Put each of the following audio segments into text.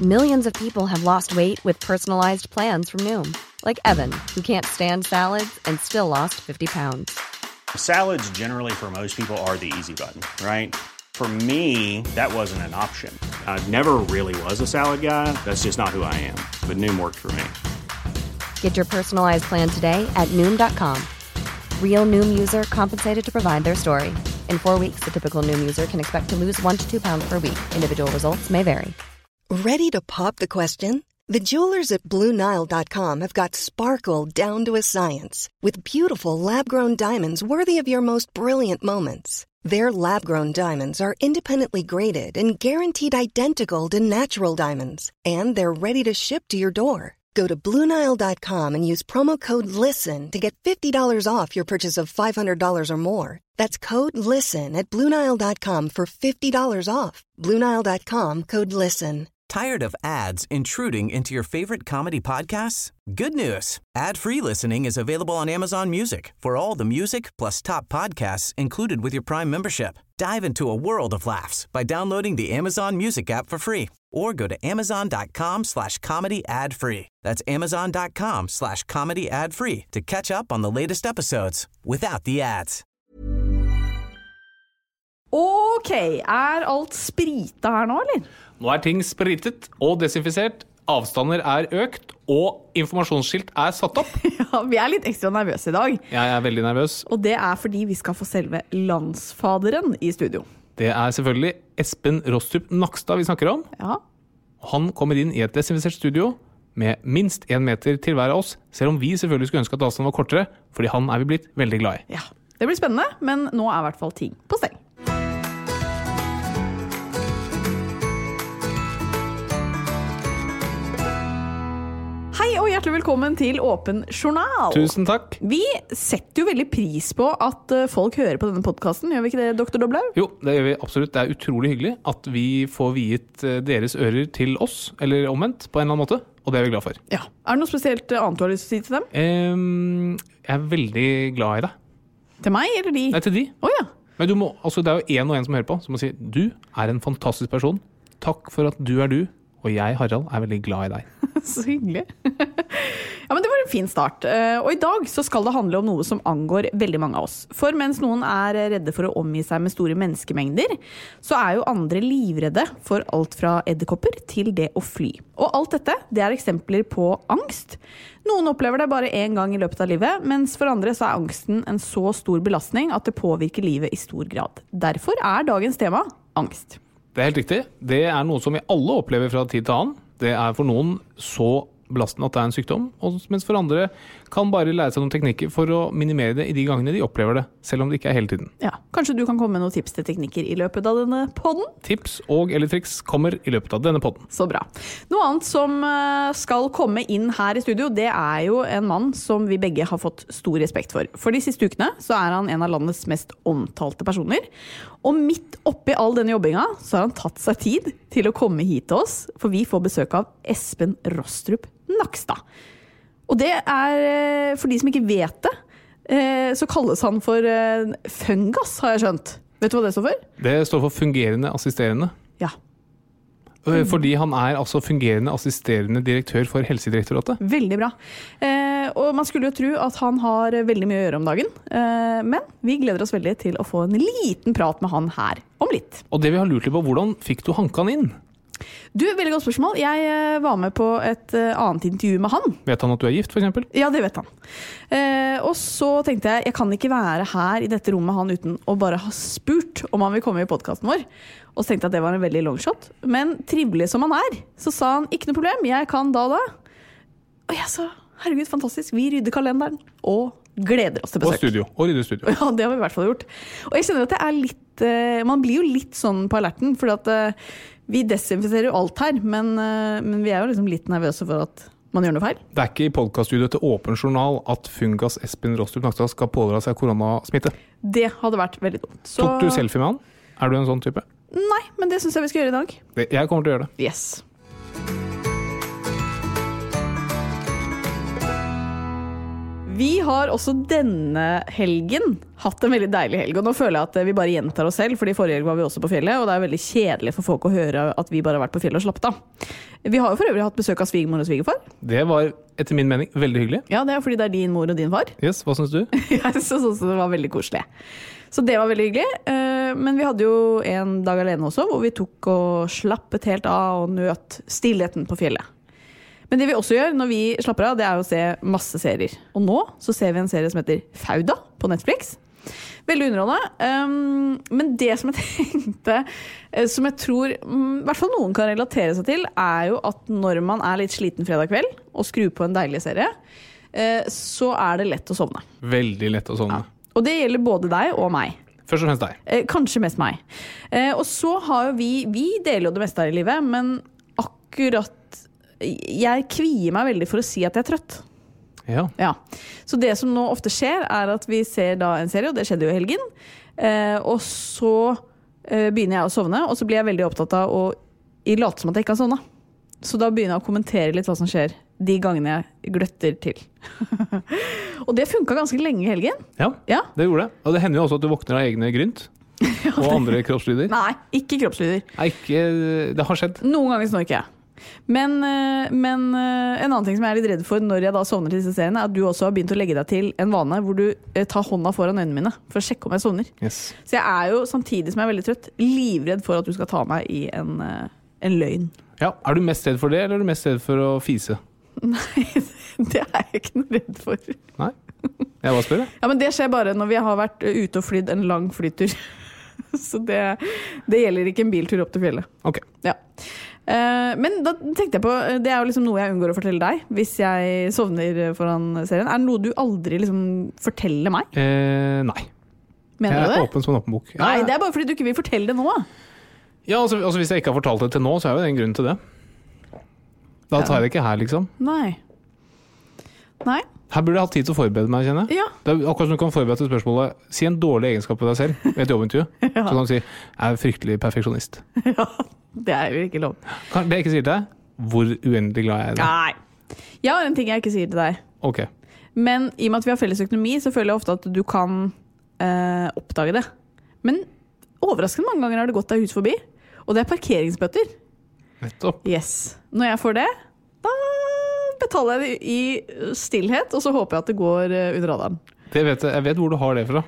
Millions of people have lost weight with personalized plans from Noom. Like Evan, who can't stand salads and still lost 50 pounds. Salads generally for most people are the easy button, right? For me, that wasn't an option. I never really was a salad guy. That's just not who I am. But Noom worked for me. Get your personalized plan today at Noom.com. Real Noom user compensated to provide their story. In 4 weeks, the typical Noom user can expect to lose 1 to 2 pounds per week. Individual results may vary. Ready to pop the question? The jewelers at BlueNile.com have got sparkle down to a science with beautiful lab-grown diamonds worthy of your most brilliant moments. Their lab-grown diamonds are independently graded and guaranteed identical to natural diamonds, and they're ready to ship to your door. Go to BlueNile.com and use promo code LISTEN to get $50 off your purchase of $500 or more. That's code LISTEN at BlueNile.com for $50 off. BlueNile.com, code LISTEN. Tired of ads intruding into your favorite comedy podcasts? Good news. Ad-free listening is available on Amazon Music for all the music plus top podcasts included with your Prime membership. Dive into a world of laughs by downloading the Amazon Music app for free or go to amazon.com/comedy ad-free. That's amazon.com/comedy ad-free to catch up on the latest episodes without the ads. Ok, alt sprita her nå, eller? Nå ting spritet og desinfisert, avstander økt, og informasjonsskilt satt opp. Ja, vi litt ekstra nervøse I dag. Jeg veldig nervøs. Og det fordi vi skal få selve landsfaderen I studio. Det selvfølgelig Espen Rostrup Nakstad vi snakker om. Ja. Han kommer inn I et desinfisert studio med minst 1 meter til hver av oss, selv om vi selvfølgelig skulle ønske at avstanden var kortere, fordi han vi blitt veldig glad I. Ja, det blir spennende, men nå I hvert fall ting på stell. Hei og hjertelig velkommen til Åpen Journal. Tusen takk. Vi setter jo veldig pris på at folk hører på denne podcasten, gjør vi ikke det, Dr. Doblau? Jo, det gjør vi absolutt. Det utrolig hyggelig at vi får viet deres ører til oss, eller omvendt, på en eller annen måte, og det vi glad for. Ja. Det noe spesielt annet du har lyst til å si til dem? Jeg veldig glad I det. Til meg, eller de? Nei, til de. Ja. Men du må, altså, det jo en og en som hører på, som må si, du en fantastisk person. Takk for at du du. Og jeg, Harald, veldig glad I deg. Så hyggelig. Ja, men det var en fin start. Og I dag så skal det handle om noe som angår veldig mange av oss. For mens noen redde for å omgi seg med store menneskemengder, så jo andre livredde for alt fra edderkopper til det å fly. Og alt dette, det eksempler på angst. Noen opplever det bare en gang I løpet av livet, mens for andre så angsten en så stor belastning at det påvirker livet I stor grad. Derfor dagens tema angst. Det helt riktig. Det noe som vi alle opplever fra tid til annen. Det for noen så belastende at det en sykdom, mens for andre kan bare lære seg noen teknikker for å minimere det I de gangene de opplever det, selv om det ikke hele tiden. Ja, kanskje du kan komme med noen tips til teknikker I løpet av denne podden? Tips og eller triks kommer I løpet av denne podden. Så bra. Noe annet som skal komme inn her I studio, det jo en mann som vi begge har fått stor respekt for. For de siste ukene så han en av landets mest omtalte personer, og midt oppi all denne jobbinga så har han tatt seg tid til å komme hit til oss, for vi får besøk av Espen Rostrup Nakstad. Og det for de som ikke vet det, så kalles han for fungas, har jeg skjønt. Vet du hva det står for? Det står for fungerende assisterende. Ja. Fordi han altså fungerende assisterende direktør for Helsedirektoratet. Veldig bra. Og man skulle jo tro at han har veldig mye å gjøre om dagen, men vi gleder oss veldig til å få en liten prat med han her om litt. Og det vi har lurt litt på, hvordan fikk du hanka han inn? Du, veldig godt spørsmål. Jeg var med på et annet intervju med han. Vet han at du gift, for eksempel? Ja, det vet han. Og så tenkte jeg kan ikke være her I dette rommet han uten å bare ha spurt om han vil komme I podcasten vår. Og så tenkte jeg at det var en veldig long shot. Men trivelig som han så sa han, ikke noe problem, jeg kan da. Og jeg sa, herregud, fantastisk, vi rydder kalenderen og gleder oss til besøk. Og rydder studio. Ja, det har vi I hvert fall gjort. Og jeg kjenner at det litt, man blir jo litt sånn på alerten, fordi at vi desinfiserer jo alt her, men vi jo liksom litt nervøse for at man gjør noe feil. Det ikke I podcaststudioet til Åpen Journal at fungas Espen Rostrup Nakstad skal pådra seg koronasmitte. Det hadde vært veldig dumt. Så... Tok du selfie med han? Du en sånn type? Nei, men det synes jeg vi skal gjøre I dag. Jeg kommer til å gjøre det. Yes. Vi har også denne helgen hatt en veldig deilig helg, og nå føler jeg at vi bare gjentar oss selv, fordi forrige helg var vi også på fjellet, og det er veldig kjedelig for folk å høre at vi bare har vært på fjellet og slappet av. Vi har jo for øvrig hatt besøk av svigermor og svigerfar. Det var, etter min mening, veldig hyggelig. Ja, det er fordi det er din mor og din far. Yes, hva synes du? Jeg synes også det var veldig koselig. Så det var veldig hyggelig, men vi hadde jo en dag alene også, hvor vi tok og slappet helt av og nøt stillheten på fjellet. Men det vi også gjør når vi slapper av, det er å se masse serier. Og nå så ser vi en serie som heter Fauda på Netflix. Veldig underholdende. Men det som jeg tenkte, som jeg tror i hvert fall noen kan relatere seg til, er jo at når man er litt sliten fredag kveld og skrur på en deilig serie, så er det lett å sovne. Veldig lett å sovne. Ja. Og det gjelder både deg og meg. Først og fremst deg. Kanskje mest meg. Og så har jo vi deler jo det meste her i livet, men akkurat jeg kvier meg veldig for å si at jeg er trøtt. Ja. Så det som nå ofte skjer er at vi ser da en serie, og det skjedde jo i helgen, og så begynner jeg å sovne, og så blir jeg veldig opptatt av å late som at jeg ikke har sovnet. Så da begynner jeg å kommentere litt hva som skjer de gangene jeg gløtter til. Og det funket ganske lenge i helgen. Ja, det gjorde det. Og det hender jo også at du våkner av egne grynt. Og andre kroppslyder. Nei, ikke kroppslyder. Nei, det har skjedd. Noen ganger snorker jeg. Men en annen ting som jeg er litt redd for når jeg da sovner til disse seriene, er at du også har begynt å legge deg til en vane hvor du tar hånda foran øynene mine for å sjekke om jeg sovner. Yes. Så jeg er jo, samtidig som jeg er veldig trøtt, livredd for at du skal ta meg i en løgn. Ja, er du mest redd for det, eller er du mest redd for å fise? Nei, det er jeg ikke noe redd for. Nei? Jeg bare spør, jeg. Ja, men det skjer bare når vi har vært ute og flydd en lang flytur. Så det gjelder ikke en biltur opp til fjellet. Ok. Ja. Men da tenkte jeg på, det er jo liksom noe jeg unngår å fortelle deg hvis jeg sovner foran serien. Er det noe du aldri liksom forteller meg? Nei. Mener du det? Jeg er åpen som en åpen bok. Nei, det er bare fordi du ikke vil fortelle det nå. Ja, altså hvis jeg ikke har fortalt det til nå, så er jo det en grunn til det. Da tar jeg det ikke her, liksom. Nei. Her burde jeg hatt tid til å forberede meg, kjenner jeg. Ja. Det er akkurat som du kan forberede til spørsmålet. Si en dårlig egenskap på deg selv i et jobbintervju. Så kan du si, jeg er fryktelig perfeksjonist. Ja, det er jo ikke lov. Det jeg ikke sier til deg, hvor uendelig glad jeg er i det. Nei. Jeg har en ting jeg ikke sier til deg. Ok. Men i og med at vi har felles økonomi, så føler jeg ofte at du kan oppdage det. Men overraskende mange ganger har det gått deg hus forbi. Og det er parkeringsbøtter. Nettopp. Yes. Når jeg får det, da betaler jeg det i stillhet, og så håper jeg at det går under radaren. Det vet jeg vet hvor du har det fra.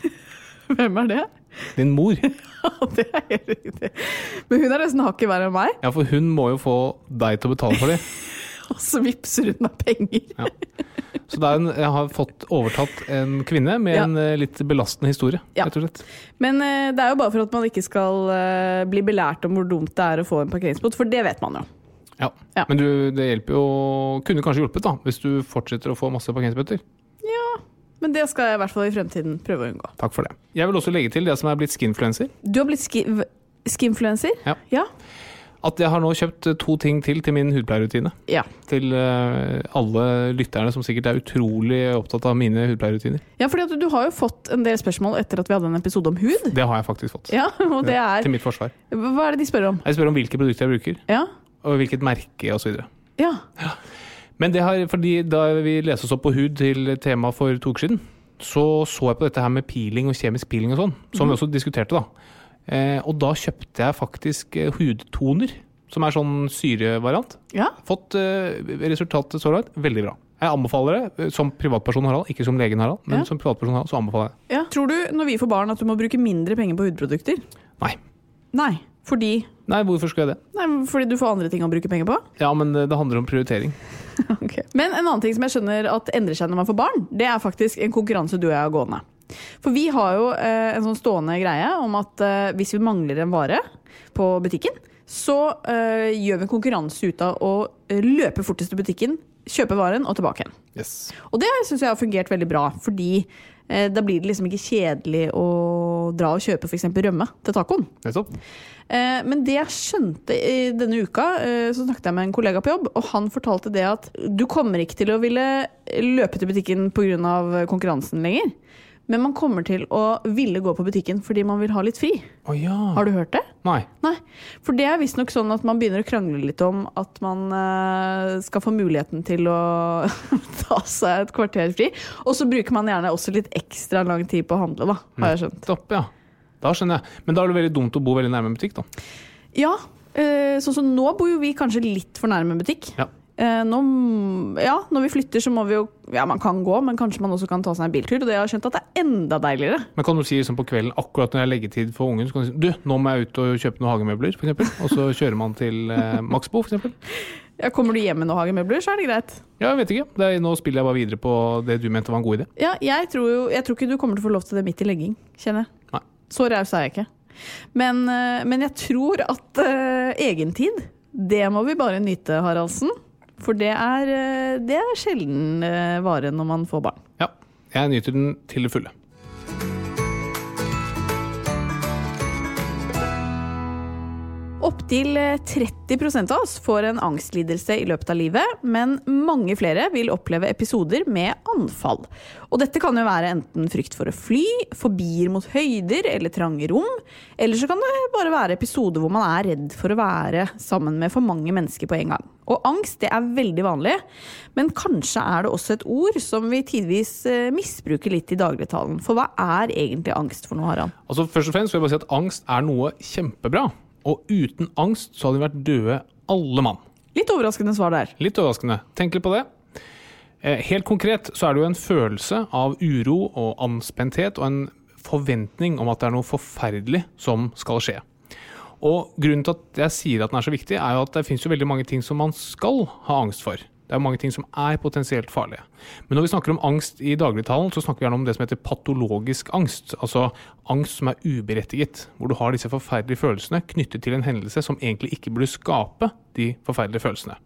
Hvem er det? Din mor. Ja, det er helt riktig. Men hun er nesten hakket verre enn meg. Ja, for hun må jo få deg til å betale for det. Og så vipser hun meg penger. Ja. Så jeg har fått overtatt en kvinne med en litt belastende historie, rett og slett. Men det er jo bare for at man ikke skal bli belært om hvor dumt det er å få en parkeringsbot, for det vet man jo. Ja. Men det hjelper jo, kunne kanskje hjulpet da, hvis du fortsetter å få masse parkeringsbøtter. Ja, men det skal jeg i hvert fall i fremtiden prøve å unngå. Takk for det. Jeg vil også legge til det som er blitt skinfluencer. Du har blitt skinfluencer? Ja. At jeg har nå kjøpt 2 ting til min hudpleierrutine. Ja. Til alle lytterne som sikkert er utrolig opptatt av mine hudpleierrutiner. Ja, fordi at du har jo fått en del spørsmål etter at vi hadde en episode om hud. Det har jeg faktisk fått. Ja, og det er... Til mitt forsvar. Hva er det de spør om? Jeg spør om hvilke produkter jeg bruker. Ja. Og hvilket merke og så videre. Ja. Men det har, fordi da vi leste oss opp på hud til tema for 2 uker siden, så jeg på dette her med peeling og kjemisk peeling og sånn, som vi også diskuterte da. Og da kjøpte jeg faktisk hudtoner, som er sånn syrevariant. Ja. Fått resultatet så langt veldig bra. Jeg anbefaler det som privatperson Harald, ikke som legen Harald, men som privatperson Harald så anbefaler jeg det. Ja. Tror du når vi får barn at du må bruke mindre penger på hudprodukter? Nei, fordi? Nei, hvorfor skal jeg det? Nei, fordi du får andre ting å bruke penger på? Ja, men det handler om prioritering. Okay. Men en annen ting som jeg skjønner at endrer seg når man får barn, det er faktisk en konkurranse du og jeg har gående. For vi har jo en sånn stående greie om at hvis vi mangler en vare på butikken, så gjør vi en konkurranse ut av å løpe fortest til butikken, kjøpe varen og tilbake igjen. Yes. Og det synes jeg har fungert veldig bra, fordi da blir det liksom ikke kjedelig å dra og kjøpe for eksempel rømme til tacoen. Nettopp. Men det jeg skjønte i denne uka, så snakket jeg med en kollega på jobb, og han fortalte det at du kommer ikke til å ville løpe til butikken på grunn av konkurransen lenger. men man kommer til å ville gå på butikken fordi man vil ha litt fri. Ja. Har du hørt det? Nei. For det visst nok sånn at man begynner å krangle litt om at man skal få muligheten til å ta seg et kvarter fri, og så bruker man gjerne også litt ekstra lang tid på å handle, da, har jeg skjønt. Topp, ja. Da skjønner jeg. Men da det veldig dumt å bo veldig nærme en butikk, da. Ja, sånn som nå bor jo vi kanskje litt for nærme en butikk. Ja. Når vi flytter så må vi jo, man kan gå, men kanskje man også kan ta seg en biltur, og det har jeg skjønt at det er enda deiligere. Men kan du si liksom på kvelden, akkurat når jeg legger tid for ungen, så kan du si, nå må jeg ut og kjøpe noen hagemøbler, for eksempel, og så kjører man til Maxbo, for eksempel. Ja, kommer du hjem med noen hagemøbler, så er det greit. Ja, jeg vet ikke. Nå spiller jeg bare videre på det du mente var en god idé. Ja, jeg tror ikke du kommer til å få lov til det midt i legging, kjenner jeg. Nei. Så raus er jeg ikke. Men jeg tror at egentid, det må vi bare nyte, Haraldsen. For det er sjelden vare når man får barn. Ja, jeg nyter den til det fulle. Opptil 30% av oss får en angstlidelse i løpet av livet, men mange flere vil oppleve episoder med anfall. Og dette kan jo være enten frykt for å fly, fobier mot høyder eller trange rom, eller så kan det bare være episoder hvor man er redd for å være sammen med for mange mennesker på en gang. Og angst, det er veldig vanlig, men kanskje er det også et ord som vi tidvis misbruker litt i dagligtalen. For hva er egentlig angst for noe, Harald? Altså, først og fremst vil jeg bare si at angst er noe kjempebra. Og uten angst så hadde vi vært døde alle mann. Litt overraskende svar der. Litt overraskende. Tenk litt på det. Helt konkret så er det jo en følelse av uro og anspenthet og en forventning om at det er noe forferdelig som skal skje. Og grunnen til at jeg sier at den er så viktig, er jo at det finnes jo veldig mange ting som man skal ha angst for. Det er mange ting som er potensielt farlige. Men når vi snakker om angst i dagligtalen, så snakker vi gjerne om det som heter patologisk angst. Altså angst som er uberettiget, hvor du har disse forferdelige følelsene knyttet til en hendelse som egentlig ikke burde skape de forferdelige følelsene.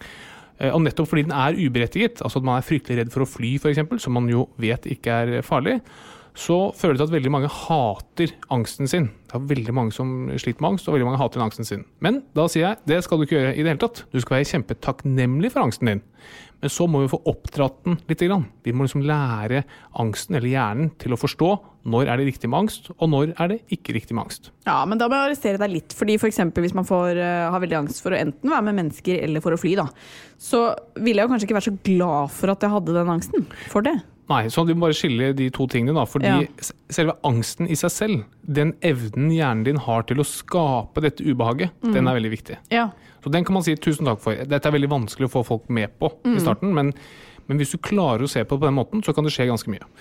Og nettopp fordi den er uberettiget, altså at man er fryktelig redd for å fly for eksempel, som man jo vet ikke er farlig, så føler det at veldig mange hater angsten sin. Det er veldig mange som sliter med angst, og veldig mange hater angsten sin. Men da sier jeg, det skal du ikke gjøre i det hele tatt. Du skal være kjempetakknemlig for angsten din. Men så må vi få oppdratt den litt grann. Vi må liksom lære angsten eller hjernen til å forstå når er det riktig med angst, og når er det ikke riktig med angst. Ja, men da må jeg arrestere deg litt, fordi for eksempel hvis man har veldig angst for å enten være med mennesker eller for å fly, da, så ville jeg jo kanskje ikke være så glad for at jeg hadde den angsten for det. Nei, så vi må bare skille de to tingene da, fordi selve angsten i seg selv, den evnen hjernen din har til å skape dette ubehaget, den er veldig viktig. Ja. Så den kan man si 1000 takk for. Dette er veldig vanskelig å få folk med på i starten, men hvis du klarer å se på det på den måten, så kan det skje ganske mye.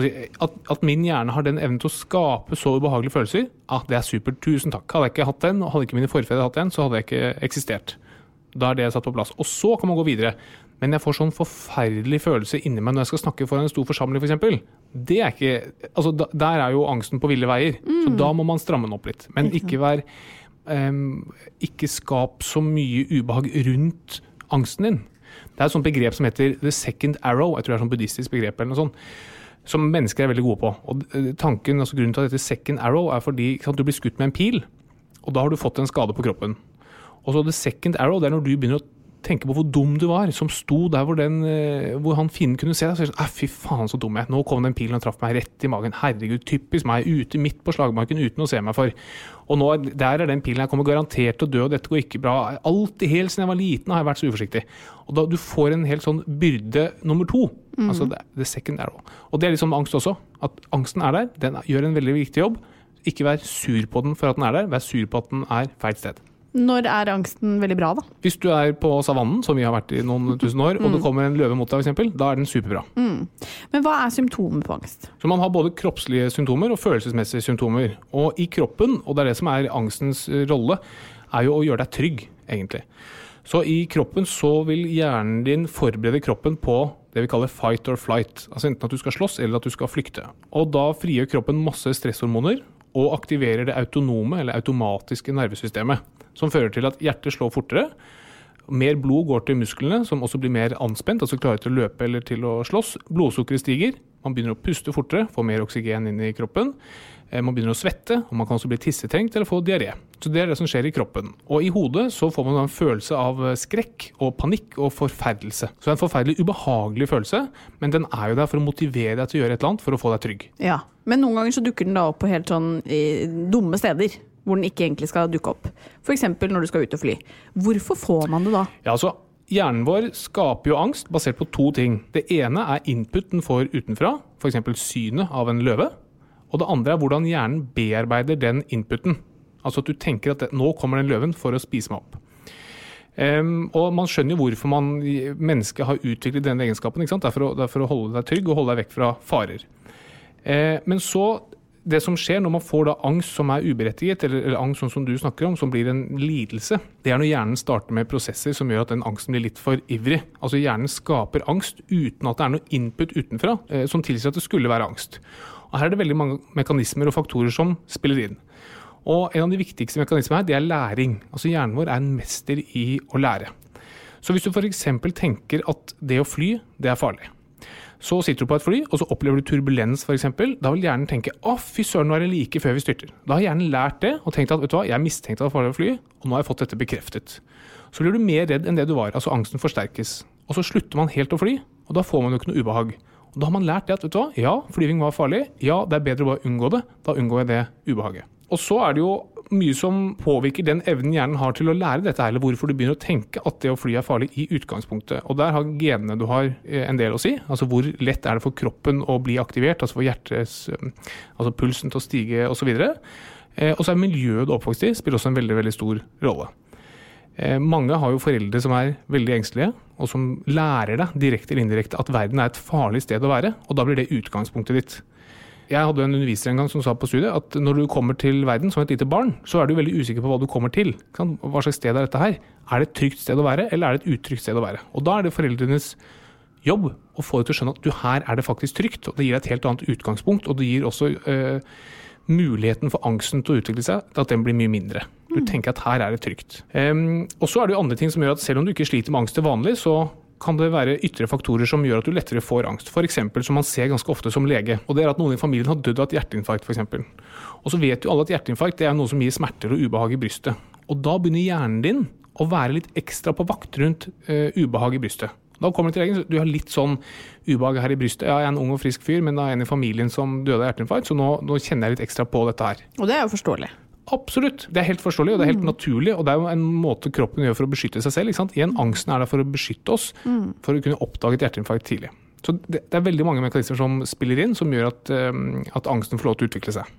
At min hjerne har den evnen til å skape så ubehagelige følelser, det er supert, 1000 takk. Hadde jeg ikke hatt den, og hadde ikke mine forfedre hatt den, så hadde jeg ikke eksistert. Da er det satt på plass. Og så kan man gå videre. Men jeg får sånn forferdelig følelse inni meg når jeg skal snakke foran en stor forsamling, for eksempel. Det er ikke, altså der er jo angsten på ville veier. Så da må man stramme den opp litt. Men ikke skap så mye ubehag rundt angsten din. Det er et sånt begrep som heter the second arrow. Jeg tror det er et sånt buddhistisk begrep eller noe sånt, som mennesker er veldig gode på. Og tanken, altså grunnen til at dette second arrow er fordi du blir skutt med en pil, og da har du fått en skade på kroppen. Og så the second arrow, det er når du begynner å tenke på hvor dum du var, som sto der hvor han fienden kunne se deg, så sånn, fy faen så dum jeg, nå kom den pilen og traff meg rett i magen, herregud, typisk meg, ute midt på slagmarken uten å se meg for, og nå, der er den pilen, jeg kommer garantert til å dø, og dette går ikke bra, alltid helt siden jeg var liten har jeg vært så uforsiktig, og da du får en helt sånn byrde nummer 2, altså the second arrow, og det er liksom angst også, at angsten er der, den gjør en veldig viktig jobb, ikke vær sur på den for at den er der, vær sur på at den er feil sted. Når er angsten veldig bra, da? Hvis du er på savannen, som vi har vært i noen tusen år, og det kommer en løve mot deg, for eksempel, da er den superbra. Men hva er symptomer på angst? Så man har både kroppslige symptomer og følelsesmessige symptomer. Og i kroppen, og det er det som er angstens rolle, er jo å gjøre deg trygg, egentlig. Så i kroppen så vil hjernen din forberede kroppen på det vi kaller fight or flight. Altså enten at du skal slåss eller at du skal flykte. Og da frigjør kroppen masse stresshormoner og aktiverer det autonome eller automatiske nervesystemet, som fører til at hjertet slår fortere, mer blod går til musklene, som også blir mer anspent, altså klarer til å løpe eller til å slåss, blodsukkeret stiger, man begynner å puste fortere, får mer oksygen inn i kroppen, Man begynner å svette, og man kan også bli tissetrengt eller få diaré. Så det det som skjer i kroppen. Og i hodet så får man en følelse av skrekk og panikk og forferdelse. Så det en forferdelig ubehagelig følelse, men den jo der for å motivere deg til å gjøre et eller annet for å få deg trygg. Ja, men noen ganger så dukker den da opp på helt sånn dumme steder, hvor den ikke egentlig skal dukke opp. For eksempel når du skal ut og fly. Hvorfor får man det da? Ja, altså, hjernen vår skaper jo angst basert på 2 ting. Det ene input den får utenfra, for eksempel synet av en løve. Og det andre hvordan hjernen bearbeider den inputen. Altså at du tenker at nå kommer den løven for å spise meg opp. Og man skjønner jo hvorfor mennesket har utviklet denne egenskapen, ikke sant? Det for å holde deg trygg og holde deg vekk fra farer. Men så, det som skjer når man får da angst som uberettiget, eller angst som du snakker om, som blir en lidelse, det når hjernen starter med prosesser som gjør at den angsten blir litt for ivrig. Altså hjernen skaper angst uten at det noe input utenfra som tilsier at det skulle være angst. Og her det veldig mange mekanismer og faktorer som spiller inn. Og en av de viktigste mekanismene her, det læring. Altså hjernen vår en mester i å lære. Så hvis du for eksempel tenker at det å fly, det farlig. Så sitter du på et fly, og så opplever du turbulens for eksempel. Da vil hjernen tenke, fy søren, nå det like før vi styrter. Da har hjernen lært det, og tenkt at, vet du hva, jeg mistenkte at det var farlig å fly, og nå har jeg fått dette bekreftet. Så blir du mer redd enn det du var, altså angsten forsterkes. Og så slutter man helt å fly, og da får man jo ikke noe ubehag. Og da har man lært det at, vet du hva, ja, flyving var farlig, ja, det bedre å bare unngå det, da unngår jeg det ubehaget. Og så det jo mye som påvirker den evnen hjernen har til å lære dette, eller hvorfor du begynner å tenke at det å fly farlig i utgangspunktet. Og der har genene du har en del å si, altså hvor lett det for kroppen å bli aktivert, altså for hjertets, altså pulsen til å stige og så videre. Og så miljøet du oppvokst i, spiller også en veldig, veldig stor rolle. Mange har jo foreldre som veldig engstelige, og som lærer deg direkte eller indirekte at verden et farlig sted å være, og da blir det utgangspunktet ditt. Jeg hadde en underviser en gang som sa på studiet at når du kommer til verden som et lite barn, så du veldig usikker på hva du kommer til. Hva slags sted dette her? Det et trygt sted å være, eller det et utrygt sted å være? Og da det foreldrenes jobb å få deg til å skjønne at her det faktisk trygt, og det gir et helt annet utgangspunkt, og det gir også muligheten for angsten til å utvikle seg, at den blir mye mindre. Du tenker at her det trygt. Og så det jo andre ting som gjør at selv om du ikke sliter med angst til vanlig, så kan det være ytre faktorer som gjør at du lettere får angst. For eksempel, som man ser ganske ofte som lege, og det at noen i familien har dødd av et hjerteinfarkt, for eksempel. Og så vet jo alle at hjerteinfarkt det noe som gir smerter og ubehag i brystet. Og da begynner hjernen din å være litt ekstra på vakt rundt ubehag i brystet. Da kommer du til legen, du har litt sånn ubehag her i brystet. Jeg en ung og frisk fyr, men det en i familien som døde av hjerteinfarkt, så nå kjenner jeg litt ekstra på dette her. Og det jo forståelig. Absolutt. Det helt forståelig, og det helt naturlig, og det jo en måte kroppen gjør for å beskytte seg selv. Ikke sant? Igjen, angsten der for å beskytte oss, for å kunne oppdage et hjerteinfarkt tidlig. Så det veldig mange mekanismer som spiller inn, som gjør at angsten får lov til å utvikle seg.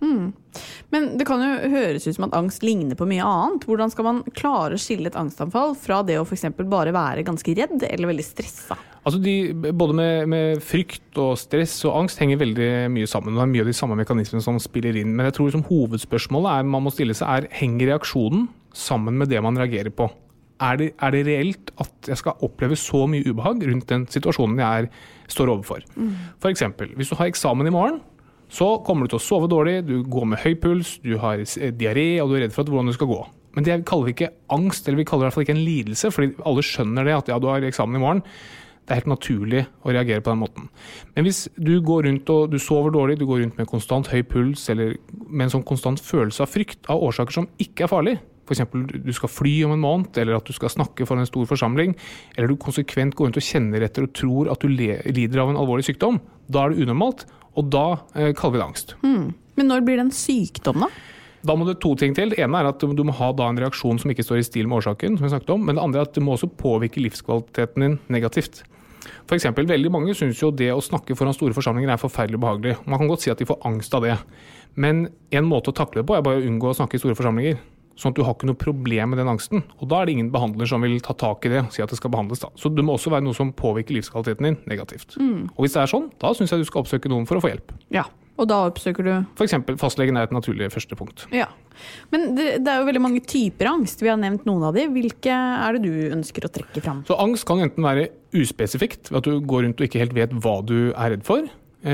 Men det kan jo høres ut som at angst ligner på mye annet. Hvordan skal man klare å skille et angstanfall fra det å for eksempel bare være ganske redd eller veldig stresset? Altså både med frykt og stress og angst henger veldig mye sammen. Det mye av de samme mekanismene som spiller inn. Men jeg tror som hovedspørsmålet man må stille seg henger reaksjonen sammen med det man reagerer på? Det reelt at jeg skal oppleve så mye ubehag rundt den situasjonen jeg står overfor? For eksempel, hvis du har eksamen i morgen, så kommer du til å sove dårlig, du går med høy puls, du har diaré, og du redd for hvordan du skal gå. Men det kaller vi ikke angst, eller vi kaller det i hvert fall ikke en lidelse, fordi alle skjønner det at ja, du har eksamen i morgen. Det helt naturlig å reagere på den måten. Men hvis du går rundt og du sover dårlig, du går rundt med konstant høy puls, eller med en sånn konstant følelse av frykt av årsaker som ikke farlig, for eksempel du skal fly om en måned, eller at du skal snakke for en stor forsamling, eller du konsekvent går rundt og kjenner etter og tror at du lider av en alvorlig sykdom, da det unormalt, og da kaller vi det angst. Men når blir det en sykdom da? Da må det 2 ting til. Det ene at du må ha da en reaksjon som ikke står i stil med årsaken, som jeg snakket om, men det andre at det må også påvirke livskvaliteten din negativt. For eksempel, veldig mange synes jo det å snakke foran store forsamlinger forferdelig behagelig. Man kan godt si at de får angst av det. Men en måte å takle det på bare å unngå å snakke i store forsamlinger. Sånn at du har ikke noe problem med den angsten. Og da det ingen behandler som vil ta tak i det og si at det skal behandles da. Så det må også være noe som påvirker livskvaliteten din negativt. Og hvis det sånn, da synes jeg du skal oppsøke noen for å få hjelp. Ja, og da oppsøker du? For eksempel, fastlegen et naturlig første punkt. Ja, men det jo veldig mange typer angst. Vi har nevnt noen av de. Hvilke det du ønsker å trekke fram? Så angst kan enten være uspesifikt, ved at du går rundt og ikke helt vet hva du redd for.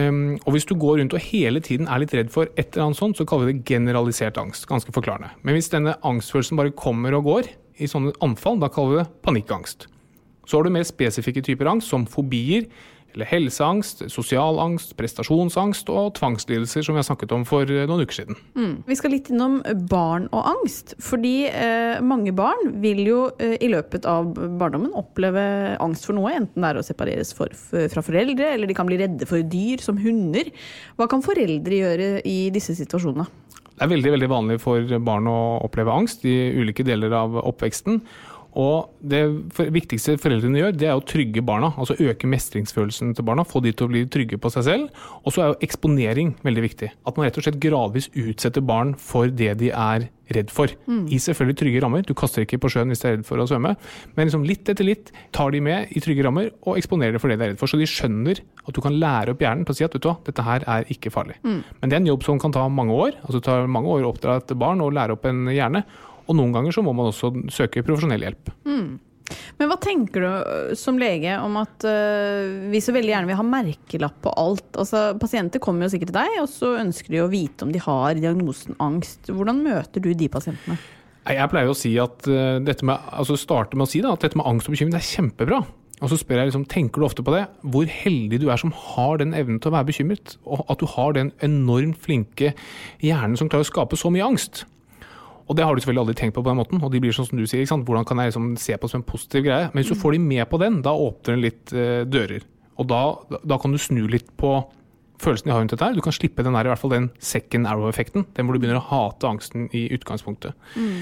Og hvis du går rundt og hele tiden litt redd for et eller annet sånt, så kaller vi det generalisert angst, ganske forklarende. Men hvis denne angstfølelsen bare kommer og går i sånne anfall, da kaller vi det panikkangst. Så har du mer spesifikke typer angst, som fobier, eller helseangst, sosial angst, prestasjonsangst og tvangslidelser som vi har snakket om for noen uker siden. Vi skal litt innom barn og angst, fordi mange barn vil jo i løpet av barndommen oppleve angst for noe, enten det å separeres fra foreldre, eller de kan bli redde for dyr som hunder. Hva kan foreldre gjøre i disse situasjonene? Det veldig, veldig vanlig for barn å oppleve angst i ulike deler av oppveksten. Og det viktigste foreldrene gjør, det å trygge barna, altså øke mestringsfølelsen til barna, få de til å bli trygge på seg selv. Og så jo eksponering veldig viktig. At man rett og slett gradvis utsetter barn for det de er redd for. I selvfølgelig trygge rammer. Du kaster ikke på sjøen hvis de er redd for å svømme. Men liksom litt etter litt tar de med i trygge rammer og eksponerer det for det de er redd for. Så de skjønner at du kan lære opp hjernen til å si at vet du hva, dette her er ikke farlig. Men det en jobb som kan ta mange år. Altså det tar mange år å oppdra et barn og lære opp en hjerne. Og noen ganger så må man også søke profesjonell hjelp. Men hva tenker du som lege om at vi så veldig gjerne vil ha merkelapp på alt? Altså, pasienter kommer jo sikkert til deg, og så ønsker de å vite om de har diagnosen angst. Hvordan møter du de pasientene? Jeg pleier å si at starte med å si at dette med angst og bekymring det er kjempebra. Og så spør jeg tenker du ofte på det? Hvor heldig du er som har den evnen til å være bekymret, og at du har den enormt flinke hjernen som klarer å skape så mye angst. Og det har du selvfølgelig aldri tenkt på den måten, og de blir sånn som du sier, ikke sant? Hvordan kan jeg se på som en positiv greie? Men hvis du får de med på den, da åpner den litt dører. Og da kan du snu litt på følelsen de har rundt dette her. Du kan slippe den der, i hvert fall den second arrow-effekten, den hvor du begynner å hate angsten i utgangspunktet.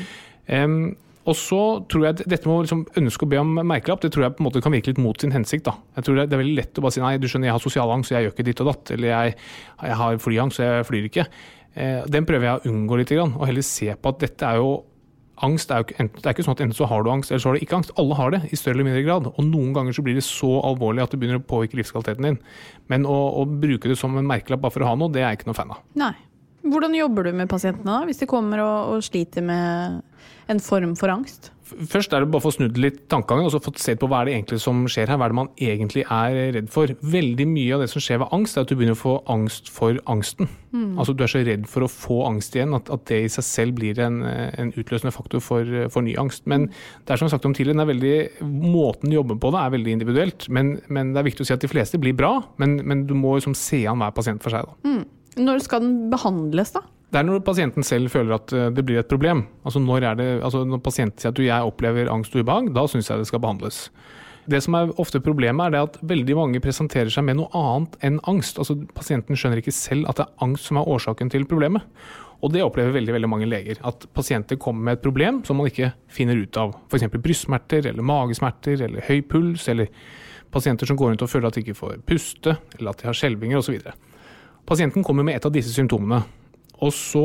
Og så tror jeg at dette med å ønske å be om merkelapp, det tror jeg på en måte kan virke litt mot sin hensikt da. Jeg tror det er veldig lett å bare si, nei, du skjønner, jeg har sosial angst, så jeg gjør ikke ditt og datt, eller jeg har flyangst, så jeg flyr ikke. Den prøver jeg å unngå litt, og heller se på at dette er jo angst, det er ikke sånn at enten så har du angst, eller så har du ikke angst. Alle har det, i større eller mindre grad, og noen ganger så blir det så alvorlig at det begynner å påvirke livskvaliteten din. Men å bruke det som en merkelapp bare for å ha noe, det er jeg ikke noe fan av. Nei. Hvordan jobber du med pasientene da, hvis de kommer og sliter med en form for angst? Først det bare å få snudd litt tankegangen, og så få se på hva det egentlig som skjer her, hva det man egentlig er redd for. Veldig mye av det som skjer ved angst, at du begynner å få angst for angsten. Altså du er så redd for å få angst igjen, at det i seg selv blir en utløsende faktor for ny angst. Men det som jeg har sagt om tidligere, måten du jobber på det er veldig individuelt, men det er viktig å si at de fleste blir bra, men du må se an hver pasient for seg da. Når skal den behandles da? Det er når pasienten selv føler at det blir et problem. Altså når pasienten sier at jeg opplever angst og ubehag, da synes jeg det skal behandles. Det som er ofte problemet er det at veldig mange presenterer seg med noe annet enn angst. Altså pasienten skjønner ikke selv at det er angst som er årsaken til problemet. Og det opplever veldig, veldig mange leger. At pasienter kommer med et problem som man ikke finner ut av. For eksempel brystsmerter, eller magesmerter, eller høy puls, eller pasienter som går rundt og føler at de ikke får puste, eller at de har skjelvinger og så videre. Pasienten kommer med et av disse symptomene. Og så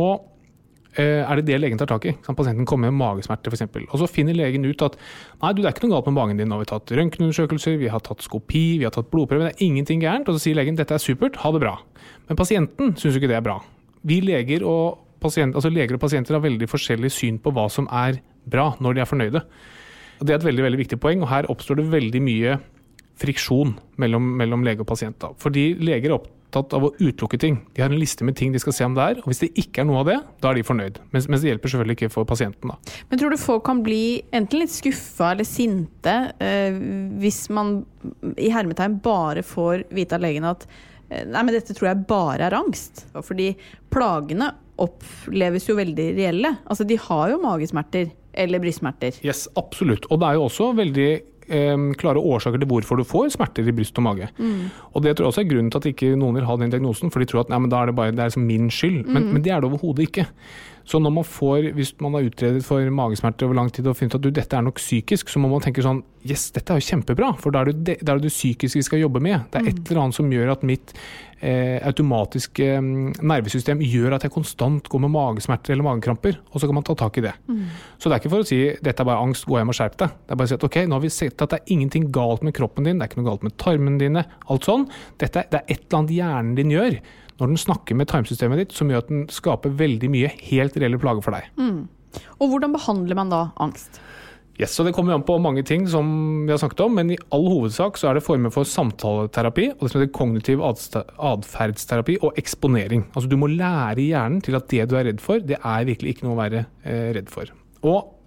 er det legen tar tak i. Pasienten kommer med magesmerter for eksempel. Og så finner legen ut at nei, det er ikke noe galt med magen din. Nå har vi tatt røntgenundersøkelser, vi har tatt skopi, vi har tatt blodprøve, det er ingenting gærent. Og så sier legen dette er supert, ha det bra. Men pasienten synes ikke det er bra. Vi leger og pasienter har veldig forskjellig syn på hva som er bra når de er fornøyde. Og det er et veldig, veldig viktig poeng, og her oppstår det veldig mye friksjon mellom lege og pasient. Da. Fordi leger er opptatt av å utelukke ting. De har en liste med ting de skal se om det er, og hvis det ikke er noe av det, da er de fornøyd. Mens det hjelper selvfølgelig ikke for pasienten. Da. Men tror du folk kan bli enten litt skuffet eller sinte hvis man i hermetegn bare får vite av legen at nei, men dette tror jeg bare er angst. Fordi plagene oppleves jo veldig reelle. Altså de har jo magesmerter eller brystsmerter. Yes, absolutt. Og det er jo også veldig klare årsaker til hvorfor du får smerter i bryst og mage. Og det tror jeg også er grunnen til at ikke noen vil ha den diagnosen, for de tror at nei, men da er det liksom min skyld. Men det er det overhodet ikke. Så hvis man har utredet for magesmerter over lang tid og finner ut at dette er nok psykisk, så må man tenke sånn, yes, dette er jo kjempebra, for da er det psykiske vi skal jobbe med. Det er et eller annet som gjør at mitt automatiske nervesystem gjør at jeg konstant går med magesmerter eller magekramper, og så kan man ta tak i det. Så det er ikke for å si, dette er bare angst, gå hjem og skjerp deg. Det er bare å si at ok, nå har vi sett at det er ingenting galt med kroppen din, det er ikke noe galt med tarmene dine, alt sånn. Det er et eller annet hjernen din gjør, når den snakker med tarmsystemet ditt, som gjør at den skaper veldig mye helt reelle plager for deg. Og hvordan behandler man da angst? Yes, så det kommer an på mange ting som vi har snakket om, men i all hovedsak så er det former for samtaleterapi, og det som heter kognitiv adferdsterapi og eksponering. Altså du må lære hjernen til at det du er redd for, det er virkelig ikke noe å være redd for. Og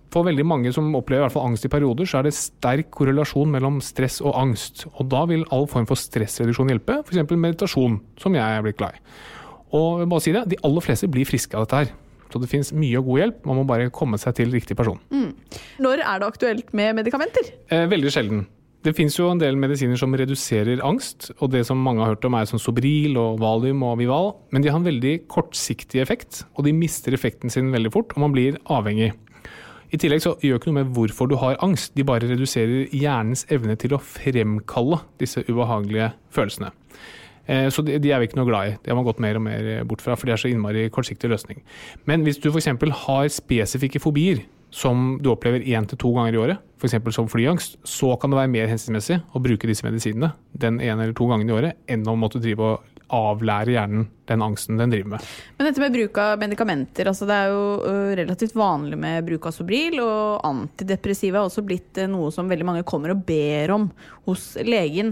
for veldig mange som opplever I hvert fall angst I perioder, så det sterk korrelasjon mellom stress og angst. Og da vil all form for stressreduksjon hjelpe, for eksempel meditasjon, som jeg blitt glad I. Og jeg vil bare si det, de aller fleste blir friske av dette her. Så det finnes mye og god hjelp, man må bare komme seg til riktig person. Når det aktuelt med medikamenter? Veldig sjelden. Det finnes jo en del medisiner som reduserer angst, og det som mange har hørt om som Sobril og Valium og Vival, men de har en veldig kortsiktig effekt, og de mister effekten sin veldig fort, og man blir avhengig. I tillegg så gjør ikke noe med hvorfor du har angst, de bare reduserer hjernens evne til å fremkalle disse ubehagelige følelsene. Så de vi ikke noe glad I. Det har man gått mer og mer bort fra, for det så innmari kortsiktig løsning. Men hvis du for eksempel har spesifikke fobier, som du opplever 1 til 2 ganger I året, for eksempel som flyangst, så kan det være mer hensiktsmessig å bruke disse medisinene den 1 eller 2 gangene I året, enn å måtte drive og avlære hjernen den angsten den driver med. Men dette med bruk av medikamenter, altså det jo relativt vanlig med bruk av Sobril, og antidepressiva har også blitt noe som veldig mange kommer og ber om hos legen.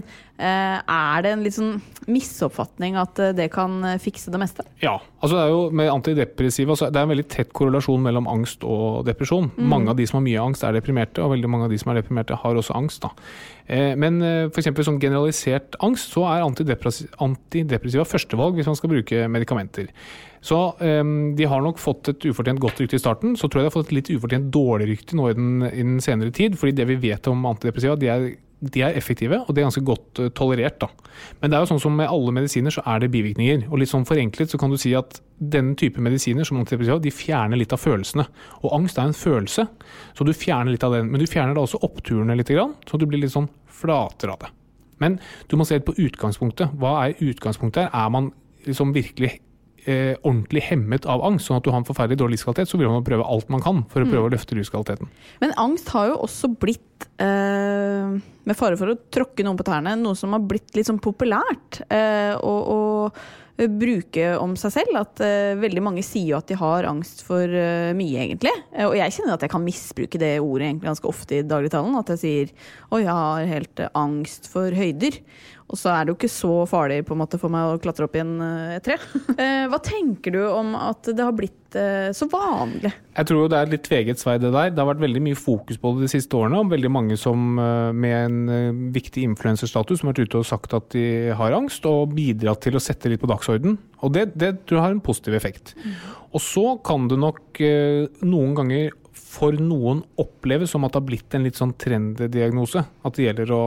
Det en litt sånn misoppfatning at det kan fikse det meste? Ja, altså det jo med antidepressiva, så det en veldig tett korrelasjon mellom angst og depresjon. Mange av de som har mye angst deprimerte, og veldig mange av de som deprimerte har også angst da. Men for eksempel som generalisert angst, så antidepressiva førstevalg hvis man skal bruke medikamenter. Så de har nok fått et ufortjent godt rykte I starten, så tror jeg de har fått et litt ufortjent dårlig rykte nå I den senere tid, fordi det vi vet om antidepressiva, de effektive, og det ganske godt tolerert da. Men det jo sånn som med alle medisiner, så det bivirkninger. Og litt sånn forenklet så kan du si at denne type medisiner som antidepressiva, de fjerner litt av følelsene. Og angst en følelse, så du fjerner litt av den. Men du fjerner da også oppturene litt grann, så du blir litt sånn flatere av det. Men du må se på utgangspunktet. Hva utgangspunktet her? Man liksom virkelig ordentlig hemmet av angst, sånn at du har en forferdelig dårlig livskvalitet, så vil man prøve alt man kan for å prøve å løfte livskvaliteten. Men angst har jo også blitt, med fare for å tråkke noen på tærne, noe som har blitt litt sånn populært å bruke om seg selv, at veldig mange sier jo at de har angst for mye egentlig, og jeg kjenner at jeg kan misbruke det ordet egentlig ganske ofte I dagligtalen, at jeg sier, jeg har helt angst for høyder, og så det jo ikke så farlig på en måte for meg å klatre opp I et tre. Hva tenker du om at det har blitt så vanlig? Jeg tror det litt tveget svei det der. Det har vært veldig mye fokus på det de siste årene, og veldig mange som med en viktig influencerstatus som har vært ute og sagt at de har angst, og bidratt til å sette litt på dagsorden. Og det tror jeg har en positiv effekt. Og så kan det nok noen ganger for noen oppleves som at det har blitt en litt sånn trenddiagnose, at det gjelder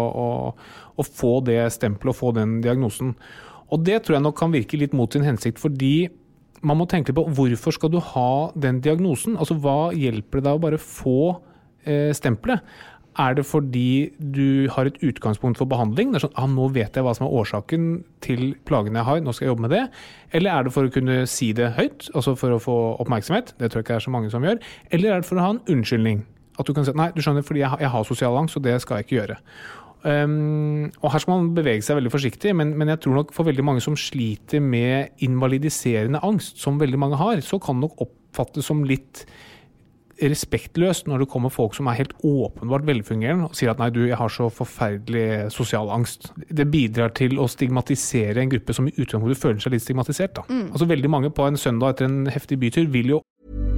å få det stempelet og få den diagnosen. Og det tror jeg nok kan virke litt mot sin hensikt, fordi man må tenke på hvorfor skal du ha den diagnosen? Altså hva hjelper det deg å bare få stempelet? Det fordi du har et utgangspunkt for behandling? Det sånn, nå vet jeg hva som årsaken til plagene jeg har, nå skal jeg jobbe med det. Eller det for å kunne si det høyt, altså for å få oppmerksomhet? Det tror jeg ikke så mange som gjør. Eller det for å ha en unnskyldning? At du kan si, nei, du skjønner, fordi jeg har sosial angst, så det skal jeg ikke gjøre. Og her skal man bevege seg veldig forsiktig, men jeg tror nok for veldig mange som sliter med invalidiserende angst, som veldig mange har, så kan det nok oppfattes som litt respektløst når det kommer folk som helt åpenbart velfungerende og sier at nei, jeg har så forferdelig sosial angst. Det bidrar til å stigmatisere en gruppe som I utgangspunktet føler seg litt stigmatisert. Da. Altså veldig mange på en søndag etter en heftig bytur vil jo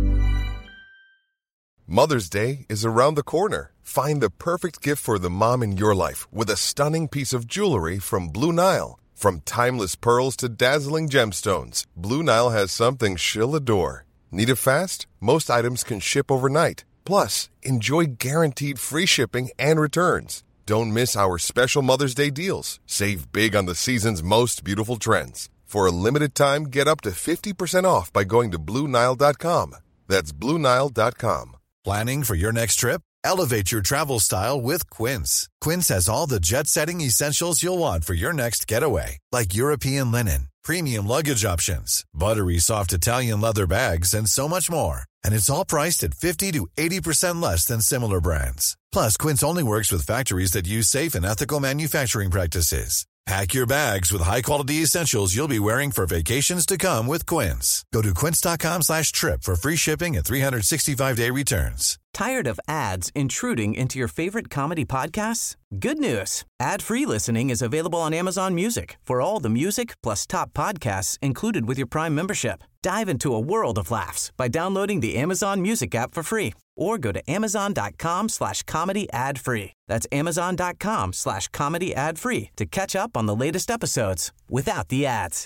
Mother's Day is around the corner. Find the perfect gift for the mom in your life with a stunning piece of jewelry from Blue Nile. From timeless pearls to dazzling gemstones, Blue Nile has something she'll adore. Need it fast? Most items can ship overnight. Plus, enjoy guaranteed free shipping and returns. Don't miss our special Mother's Day deals. Save big on the season's most beautiful trends. For a limited time, get up to 50% off by going to BlueNile.com. That's BlueNile.com. Planning for your next trip? Elevate your travel style with Quince. Quince has all the jet-setting essentials you'll want for your next getaway, like European linen, premium luggage options, buttery soft Italian leather bags, and so much more. And it's all priced at 50 to 80% less than similar brands. Plus, Quince only works with factories that use safe and ethical manufacturing practices. Pack your bags with high-quality essentials you'll be wearing for vacations to come with Quince. Go to quince.com/trip for free shipping and 365-day returns. Tired of ads intruding into your favorite comedy podcasts? Good news. Ad-free listening is available on Amazon Music for all the music plus top podcasts included with your Prime membership. Dive into a world of laughs by downloading the Amazon Music app for free or go to amazon.com/comedy ad-free. That's amazon.com/comedy ad-free to catch up on the latest episodes without the ads.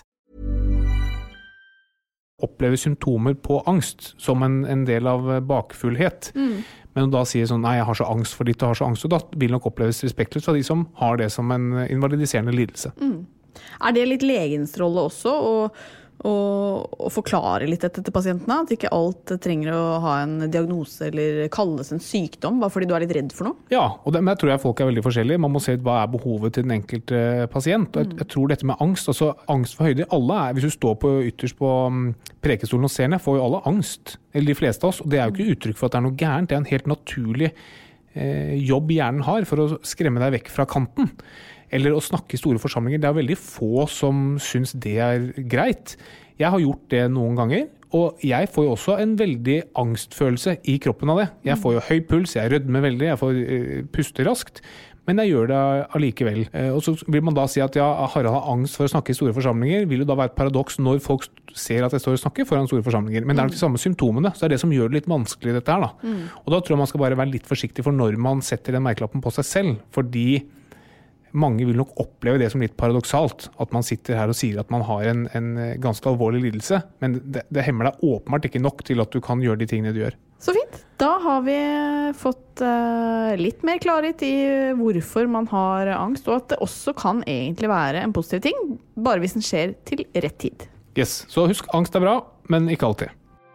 Opplever symptomer på angst som en del av bakfullhet. Men da sier sånn, nei, jeg har så angst for ditt, og har så angst, og da vil nok oppleves respektløst av de som har det som en invalidiserende lidelse. Det litt legens rolle også, å forklare litt dette til pasientene? At ikke alt trenger å ha en diagnose eller kalles en sykdom, bare fordi du litt redd for noe? Ja, og det tror jeg folk veldig forskjellige. Man må se hva behovet til den enkelte pasient. Og jeg tror dette med angst, altså angst for høyder, alle hvis du står ytterst på prekestolen og ser ned, får jo alle angst. Eller de fleste av oss. Og det jo ikke uttrykk for at det noe gærent. Det en helt naturlig jobb hjernen har for å skremme deg vekk fra kanten. Eller å snakke I store forsamlinger. Det veldig få som synes det greit. Jeg har gjort det noen ganger, og jeg får jo også en veldig angstfølelse I kroppen av det. Jeg får jo høy puls, jeg rødmer veldig, jeg får puste raskt, men jeg gjør det allikevel. Og så vil man da si at ja, Harald har angst for å snakke I store forsamlinger, vil jo da være et paradoks når folk ser at jeg står og snakker foran store forsamlinger. Men det nok de samme symptomene, så det som gjør det litt vanskelig dette her da. Og da tror jeg man skal bare være litt forsiktig for når man setter den merkelappen på seg selv, fordi mange vil nok oppleve det som litt paradoksalt, at man sitter her og sier at man har en ganske alvorlig lidelse, men det hemmer deg åpenbart ikke nok til at du kan gjøre de tingene du gjør. Så fint. Da har vi fått litt mer klarhet I hvorfor man har angst, og at det også kan egentlig være en positiv ting, bare hvis den skjer til rett tid. Yes, så husk, angst bra, men ikke alltid.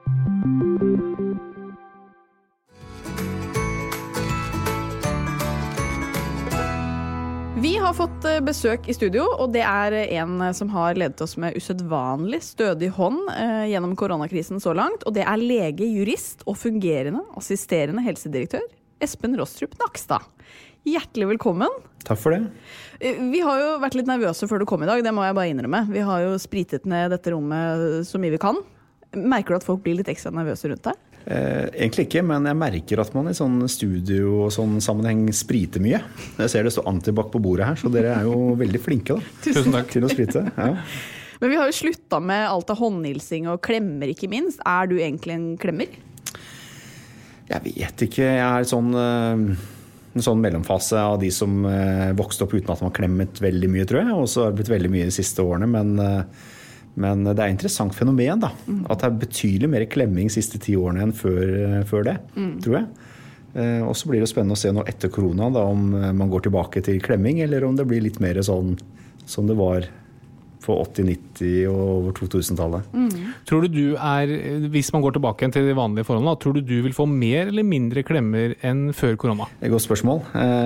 Vi har fått besøk I studio, og det en som har ledet oss med usedvanlig stødig hånd gjennom koronakrisen så langt, og det lege, jurist og fungerende assisterende helsedirektør Espen Rostrup Nakstad. Hjertelig velkommen. Takk for det. Vi har jo vært litt nervøse før du kom I dag, det må jeg bare innrømme. Vi har jo spritet ned dette rommet så mye vi kan. Merker du at folk blir litt ekstra nervøse rundt deg? Egentlig ikke, men jeg merker at man I sånn studio og sånn sammenheng spriter mye. Jeg ser det står antibac på bordet her, så dere jo veldig flinke da. Tusen takk. Til å sprite. Ja. Men vi har jo sluttet med alt av håndhilsing og klemmer ikke minst. Du egentlig en klemmer? Jeg vet ikke. Jeg en sånn mellomfase av de som vokste opp uten at man klemmet veldig mye, tror jeg. Og så har det blitt veldig mye de siste årene, men det interessant fenomen da, at det betydelig mer klemming de siste 10 årene enn før det, tror jeg. Og så blir det spennende å se nå etter korona da, om man går tilbake til klemming, eller om det blir litt mer sånn som det var på 80-, 90- og over 2000-tallet. Tror du hvis man går tilbake til de vanlige forholdene, tror du vil få mer eller mindre klemmer enn før korona? Et godt spørsmål.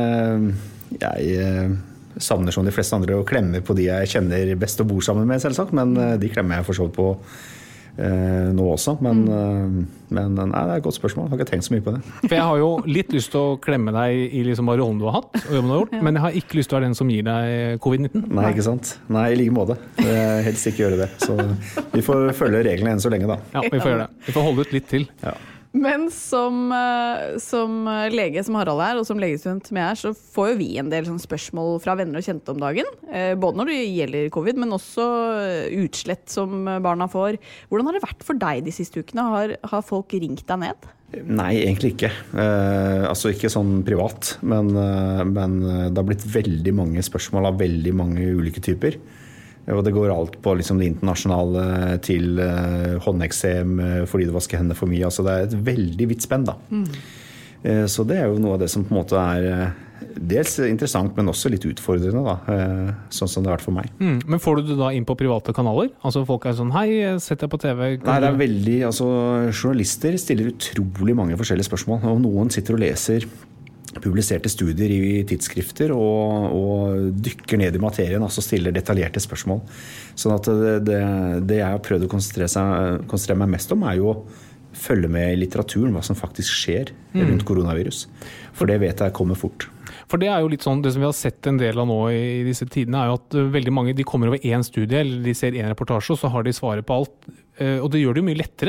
Jeg savner som de fleste andre å klemme på de jeg kjenner best og bor sammen med, selvsagt, men de klemmer jeg for så vidt på nå også. Men nei, det et godt spørsmål. Jeg har ikke tenkt så mye på det. For jeg har jo litt lyst til å klemme deg I liksom hva rollen du har hatt, og jobben du har gjort, men jeg har ikke lyst til å være den som gir deg covid-19. Nei, ikke sant? Nei, I like måte. Jeg vil helst ikke gjøre det. Så vi får følge reglene enn så lenge da. Ja, vi får gjøre det. Vi får holde ut litt til. Ja. Men som lege som Harald og som legestudent som jeg så får jo vi en del sånne spørsmål fra venner og kjente om dagen, både når det gjelder covid, men også utslett som barna får. Hvordan har det vært for deg de siste ukene? Har folk ringt deg ned? Nei, egentlig ikke. Altså ikke sånn privat, men det har blitt veldig mange spørsmål av veldig mange ulike typer. Og det går alt på liksom det internasjonale til håndeksem fordi du vasker hendene for mye. Altså det et veldig vidt spenn da. Så det jo noe av det som på en måte dels interessant, men også litt utfordrende da. Sånn som det har vært for meg. Men får du det da inn på private kanaler? Altså folk sånn, hei, sett deg på TV. Nei, det veldig, altså journalister stiller utrolig mange forskjellige spørsmål. Og noen sitter og leser publiserte studier I tidsskrifter og dykker ned I materien og så stiller detaljerte spørsmål. Sånn at det jeg har prøvd å konsentrere meg mest om jo å følge med I litteraturen hva som faktisk skjer rundt koronavirus. For det vet jeg kommer fort. For det jo litt sånn, det som vi har sett en del av nå I disse tidene jo at veldig mange, de kommer over en studie, eller de ser en reportasje, og så har de svaret på alt. Og det gjør det jo mye lettere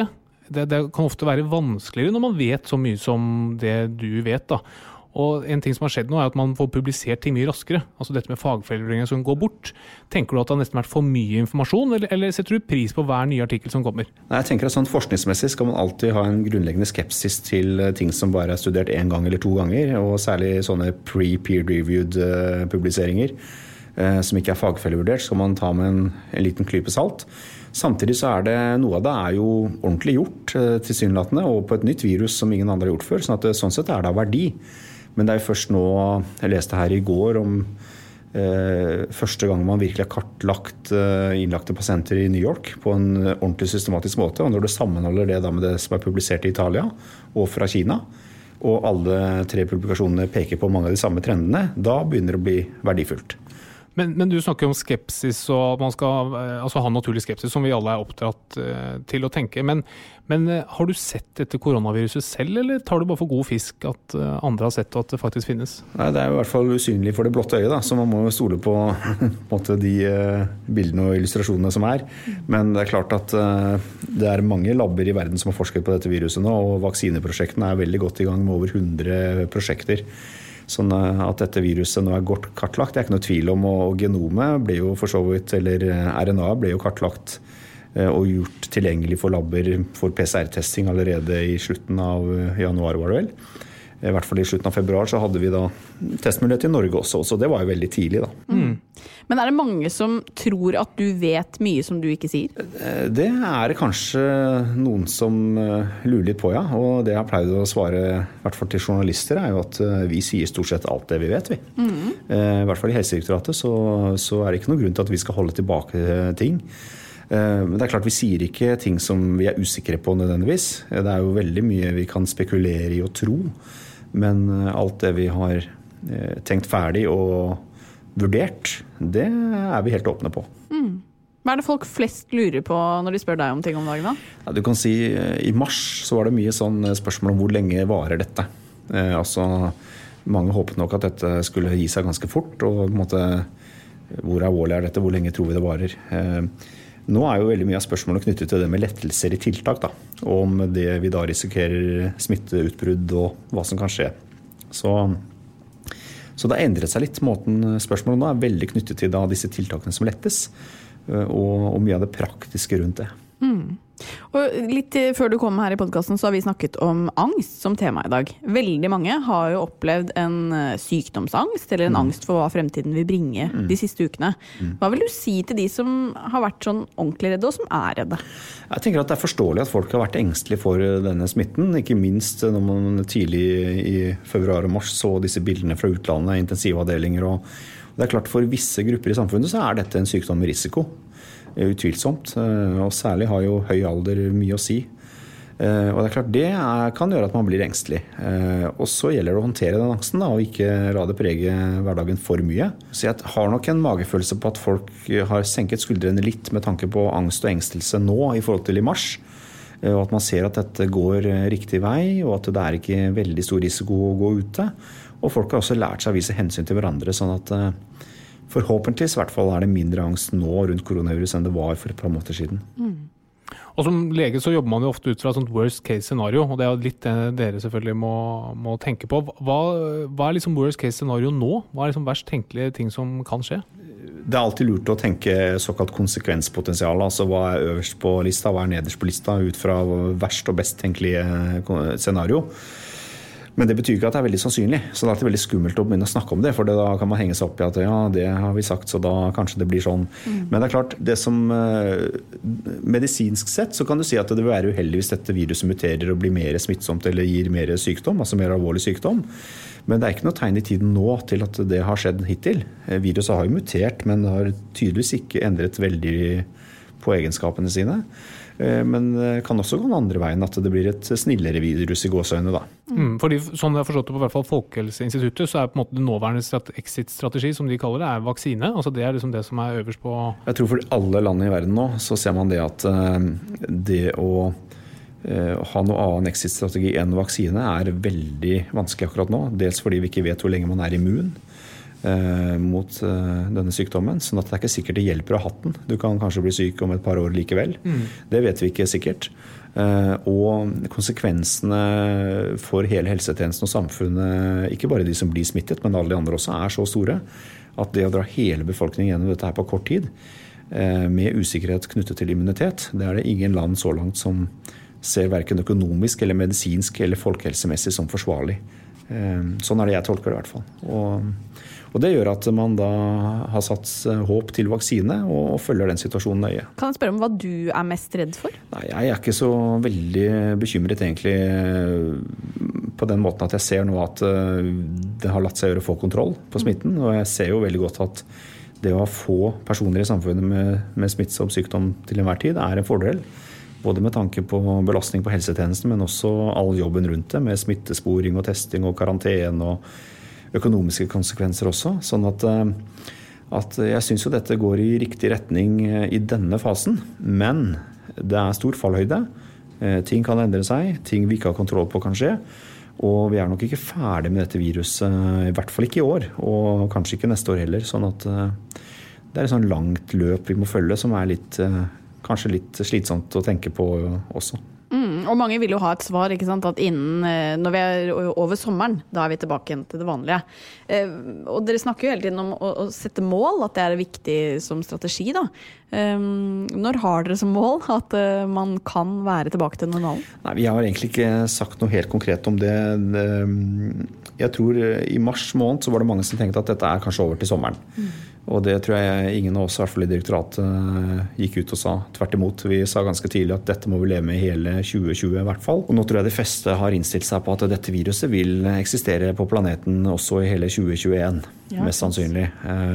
det kan ofte være vanskeligere når man vet så mye som det du vet da. Og en ting som har skjedd nå at man får publisert ting mye raskere. Altså dette med fagfellevurderinger som går bort. Tenker du at det har nesten vært for mye informasjon, eller setter du pris på hver nye artikkel som kommer? Nei, jeg tenker at sånn forskningsmessig skal man alltid ha en grunnleggende skepsis til ting som bare studert 1 gang eller 2 ganger, og særlig sånne pre-peer-reviewed publiseringer som ikke fagfellevurdert, skal man ta med en liten klype salt. Samtidig så det noe av det jo ordentlig gjort tilsynelatende, og på et nytt virus som ingen andre har gjort før, sånn sett det av verdi. Men det jo først nå, jeg leste her i går om første gang man virkelig har kartlagt innlagte pasienter i New York på en ordentlig systematisk måte, og når du sammenholder det da med det som publisert i Italia og fra Kina, og alle 3 publikasjonene peker på mange av de samme trendene, da begynner det å bli verdifullt. Men du snakker om skepsis, og at man skal ha naturlig skepsis, som vi alle oppdratt til å tenke. Men har du sett dette koronaviruset selv, eller tar du bare for god fisk at andre har sett at det faktisk finnes? Nei, det jo I hvert fall usynlig for det blotte øyet, da, så man må jo stole på, de bildene og illustrasjonene som Men det klart at det mange labber I verden som har forsket på dette viruset nå, og vaksineprosjektene veldig godt I gang med over 100 prosjekter. Sånn at dette viruset nå godt kartlagt, det ikke noe tvil om, og genomet ble jo for så vidt, eller RNA ble jo kartlagt og gjort tilgjengelig for labber for PCR-testing allerede I slutten av januar var det vel. I hvert fall I slutten av februar så hadde vi da testmulighet I Norge også, så det var jo veldig tidlig da. Men det mange som tror at du vet mye som du ikke sier? Det det kanskje noen som lurer litt på, ja. Og det jeg har pleid å svare, I hvert fall til journalister, jo at vi sier stort sett alt det vi vet, vi. I hvert fall I Helsedirektoratet så det ikke noen grunn til at vi skal holde tilbake ting. Men det klart vi sier ikke ting som vi usikre på nødvendigvis. Det jo veldig mye vi kan spekulere I og tro, men alt det vi har tenkt ferdig og vurdert, det vi helt åpne på. Hva det folk flest lurer på når de spør deg om ting om dagen da? Ja, du kan si I mars så var det mye sånn spørsmål om hvor lenge varer dette. Altså, mange håpet nok at dette skulle gi seg ganske fort, og på en måte, hvor alvorlig dette, hvor lenge tror vi det varer. Nå jo veldig mye av spørsmålene knyttet til det med lettelser I tiltak, da, og om det vi da risikerer smitteutbrudd og hva som kan skje. Så det endret seg litt. Måten spørsmålet nå veldig knyttet til da disse tiltakene som lettes, og mye av det praktiske rundt det. Og litt før du kom her I podcasten så har vi snakket om angst som tema I dag. Veldig mange har jo opplevd en sykdomsangst eller en angst for hva fremtiden vil bringe de siste ukene. Hva vil du si til de som har vært sånn ordentlig redde og som redde? Jeg tenker at det forståelig at folk har vært engstelige for denne smitten, ikke minst når man tidlig I februar og mars så disse bildene fra utlandet, intensivavdelinger, og det klart for visse grupper I samfunnet så dette en sykdom med risiko. Utvilsomt, og særlig har jo høy alder mye å si. Og det klart, det kan gjøre at man blir engstelig. Og så gjelder det å håndtere den angsten da, og ikke la det prege hverdagen for mye. Så jeg har nok en magefølelse på at folk har senket skuldrene litt med tanke på angst og engstelse nå I forhold til I mars. Og at man ser at dette går riktig vei, og at det ikke veldig stor risiko å gå ute. Og folk har også lært seg å vise hensyn til hverandre, sånn at forhåpentligvis I hvert fall det mindre angst nå rundt koronavirus enn det var for et par måneder siden. Og som lege så jobber man jo ofte ut fra et sånt worst case scenario, og det litt det dere selvfølgelig må tenke på. Hva liksom worst case scenario nå? Hva liksom verst tenkelige ting som kan skje? Det alltid lurt å tenke såkalt konsekvenspotensial, altså hva øverst på lista, hva nederst på lista, ut fra verst og best tenkelige scenario. Men det betyr ikke at det veldig sannsynlig, så det alltid veldig skummelt å begynne å snakke om det, for da kan man henge seg opp I at ja, det har vi sagt, så da kanskje det blir sånn. Men det klart, det som medisinsk sett, så kan du si at det vil være uheldig hvis dette viruset muterer og blir mer smittsomt eller gir mer sykdom, altså mer alvorlig sykdom. Men det ikke noe tegn I tiden nå til at det har skjedd hittil. Viruset har jo mutert, men det har tydeligvis ikke endret veldig på egenskapene sine. Men det kan også gå den andre veien at det blir et snillere virus I gåsøyne da. Fordi sånn jeg har forstått det på hvert fall Folkehelseinstituttet, så på en måte den nåværende exit-strategi, som de kaller det, vaksine. Altså det liksom det som øverst på... Jeg tror for alle land I verden nå, så ser man det at det å ha noe annen exit-strategi enn vaksine veldig vanskelig akkurat nå. Dels fordi vi ikke vet hvor lenge man immun. mot denne sykdommen, sånn at det ikke sikkert det hjelper å ha hatt den. Du kan kanskje bli syk om et par år likevel. Det vet vi ikke sikkert. Og konsekvensene for hele helsetjenesten og samfunnet, ikke bare de som blir smittet, men alle de andre også, så store at det å dra hele befolkningen gjennom dette her på kort tid, med usikkerhet knyttet til immunitet, det det ingen land så langt som ser hverken økonomisk eller medisinsk eller folkehelsemessig som forsvarlig. Sånn det jeg tolker det i hvert fall. Og det gjør at man da har satt håp til vaksine og følger den situasjonen nøye. Kan jeg spørre om hva du mest redd for? Nei, jeg ikke så veldig bekymret egentlig på den måten at jeg ser nå at det har latt seg gjøre å få kontroll på smitten. Og jeg ser jo veldig godt at det å ha få personer i samfunnet med smittsom sykdom til enhver tid en fordel. Både med tanke på belastning på helsetjenesten, men også all jobben rundt det, med smittesporing og testing og karantene og økonomiske konsekvenser også. Sånn at jeg synes jo dette går i riktig retning i denne fasen, men det stor fallhøyde. Ting kan endre seg, ting vi ikke har kontroll på kan skje, og vi nok ikke ferdig med dette viruset, i hvert fall ikke i år, og kanskje ikke neste år heller. Sånn at det et sånn langt løp vi må følge, som kanskje litt slitsomt å tenke på også. Og mange vil jo ha et svar, ikke sant? At når vi over sommeren, da vi tilbake igjen til det vanlige. Og dere snakker jo hele tiden om å sette mål, at det viktig som strategi da. Når har dere som mål at man kan være tilbake til normalen? Nei, vi har egentlig ikke sagt noe helt konkret om det. Jeg tror i mars måned så var det mange som tenkte at dette kanskje over til sommeren. Og det tror jeg ingen av oss, i hvert fall i direktoratet, gikk ut og sa. Tvert imot, vi sa ganske tidlig at dette må vi leve med hele 2020 i hvert fall. Og nå tror jeg de fleste har innstilt seg på at dette viruset vil eksistere på planeten også i hele 2021, mest sannsynlig.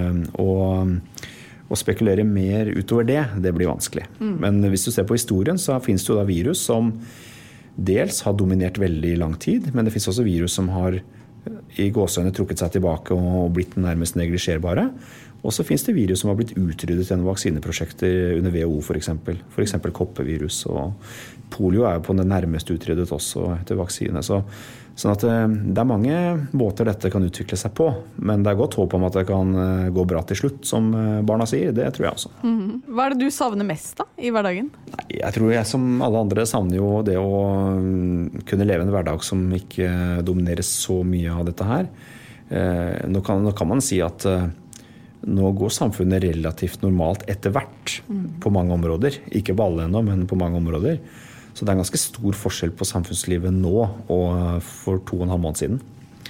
Og spekulere mer utover det blir vanskelig. Men hvis du ser på historien, så finnes det jo da virus som dels har dominert veldig lang tid, men det finnes også virus som har i gåsøyne trukket seg tilbake og blitt nærmest neglisjerbare. Og så finnes det virus som har blitt utryddet gjennom vaksineprosjekter under WHO for eksempel koppevirus. Og polio jo på det nærmest utryddet også etter vaksine. Sånn at det mange måter dette kan utvikle seg på, men det godt håp om at det kan gå bra til slutt, som barna sier. Det tror jeg også. Hva det du savner mest da, i hverdagen? Nei, jeg tror jeg som alle andre savner jo det å kunne leve en hverdag som ikke domineres så mye av dette her. Nå kan man si at nå går samfunnet relativt normalt etter hvert på mange områder. Ikke på alle ennå, men på mange områder. Så det en ganske stor forskjell på samfunnslivet nå og for 2,5 måneder siden.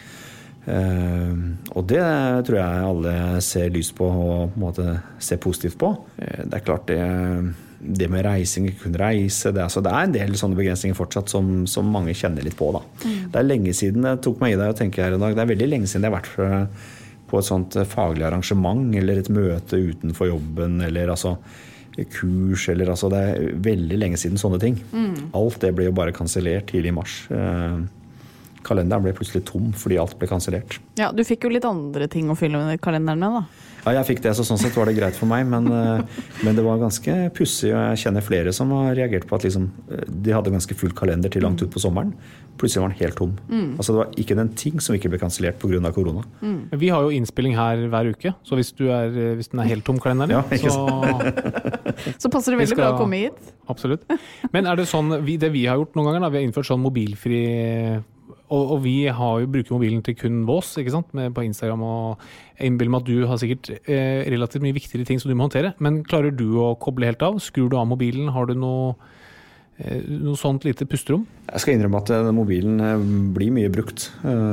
Og det tror jeg alle ser lys på og på en måte ser positivt på. Det klart det med reising, ikke kunne reise, det en del sånne begrensninger fortsatt som mange kjenner litt på da. Det lenge siden jeg tok meg i det og tenker her i dag. Det veldig lenge siden jeg har vært på et sånt faglig arrangement eller et møte utenfor jobben eller kurs eller det veldig lenge siden sånne ting. Alt det ble jo bare kansellert tidlig i mars. Kalenderen ble plutselig tom fordi alt ble kansellert. Ja, du fikk jo litt andre ting å fylle kalenderen med da. Ja, jeg fikk det, så sånn sett var det greit for meg, men det var ganske pussig, og jeg kjenner flere som har reagert på at de hadde ganske full kalender til langt ut på sommeren. Plutselig var den helt tom. Altså det var ikke den ting som ikke ble kansellert på grunn av korona. Vi har jo innspilling her hver uke, så hvis den helt tom kalenderen, så passer det veldig bra å komme hit. Absolutt. Men det sånn, det vi har gjort noen ganger, vi har innført sånn mobilfri, og vi bruker mobilen til kun vås, ikke sant, på Instagram, og jeg innbiller meg at du har sikkert relativt mye viktigere ting som du må håndtere, men klarer du å koble helt av? Skrur du av mobilen? Har du noe sånt lite pusterom? Jeg skal innrømme at mobilen blir mye brukt.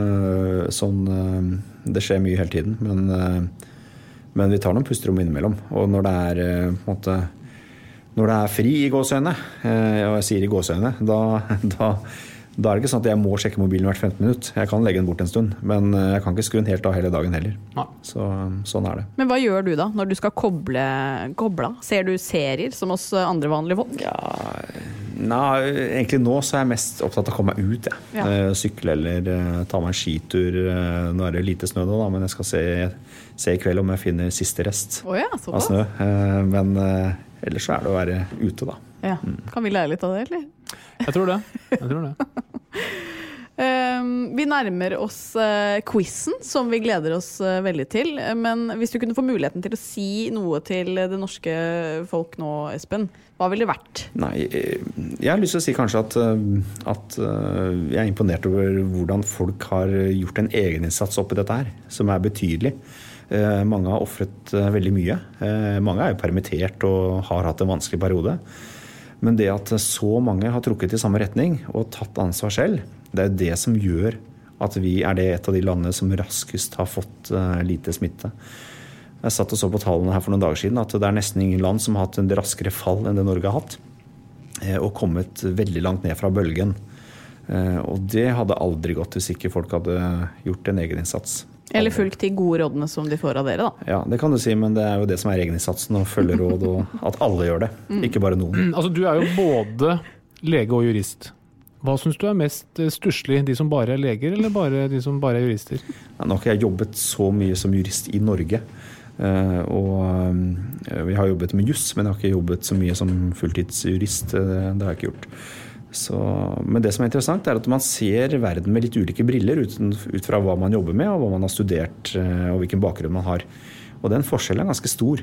Det skjer mye hele tiden, men vi tar noen pusterom innimellom. Og når det på en måte, når det fri i gåsøyne, og jeg sier i gåsøyne, da det ikke sånn at jeg må sjekke mobilen hvert 15 minutter. Jeg kan legge den bort en stund, men jeg kan ikke skru den helt av hele dagen heller. Sånn det. Men hva gjør du da, når du skal koble av? Ser du serier som oss andre vanlige folk? Ja, egentlig nå så jeg mest opptatt av å komme meg ut. Sykle eller ta meg en skitur. Nå det lite snø nå, men jeg skal se i kveld om jeg finner siste rest av snø. Men ellers så det å være ute da. Ja. Kan vi lære litt av det, eller? Jeg tror det. Vi nærmer oss quizen, som vi gleder oss veldig til. Men hvis du kunne få muligheten til å si noe til det norske folk nå, Espen, hva ville det vært? Nei, jeg har lyst til å si kanskje at jeg er imponert over hvordan folk har gjort en egeninnsats oppi dette her, som betydelig. Mange har offret veldig mye. Mange jo permittert og har hatt en vanskelig periode. Men det at så mange har trukket i samme retning og tatt ansvar selv, det det som gjør at vi det et av de landene som raskest har fått lite smitte. Jeg satt og så på tallene her for noen dager siden at det nesten ingen land som har hatt en raskere fall enn det Norge har hatt, og kommet veldig langt ned fra bølgen. Og det hadde aldri gått hvis ikke folk hadde gjort en egeninnsats. Eller fulgt de gode rådene som de får av dere, da. Ja, det kan du si, men det jo det som egeninnsatsen, å følge råd, og at alle gjør det, ikke bare noen. Altså, du jo både lege og jurist. Hva synes du mest stusslig, de som bare leger, eller bare de som bare jurister? Ja, nå har ikke jeg jobbet så mye som jurist i Norge, og vi har jobbet med juss, men jeg har ikke jobbet så mye som fulltidsjurist, det har jeg ikke gjort. Så, men det som interessant at man ser verden med litt ulike briller ut fra hva man jobber med og hva man har studert og hvilken bakgrunn man har. Og den forskjellen ganske stor.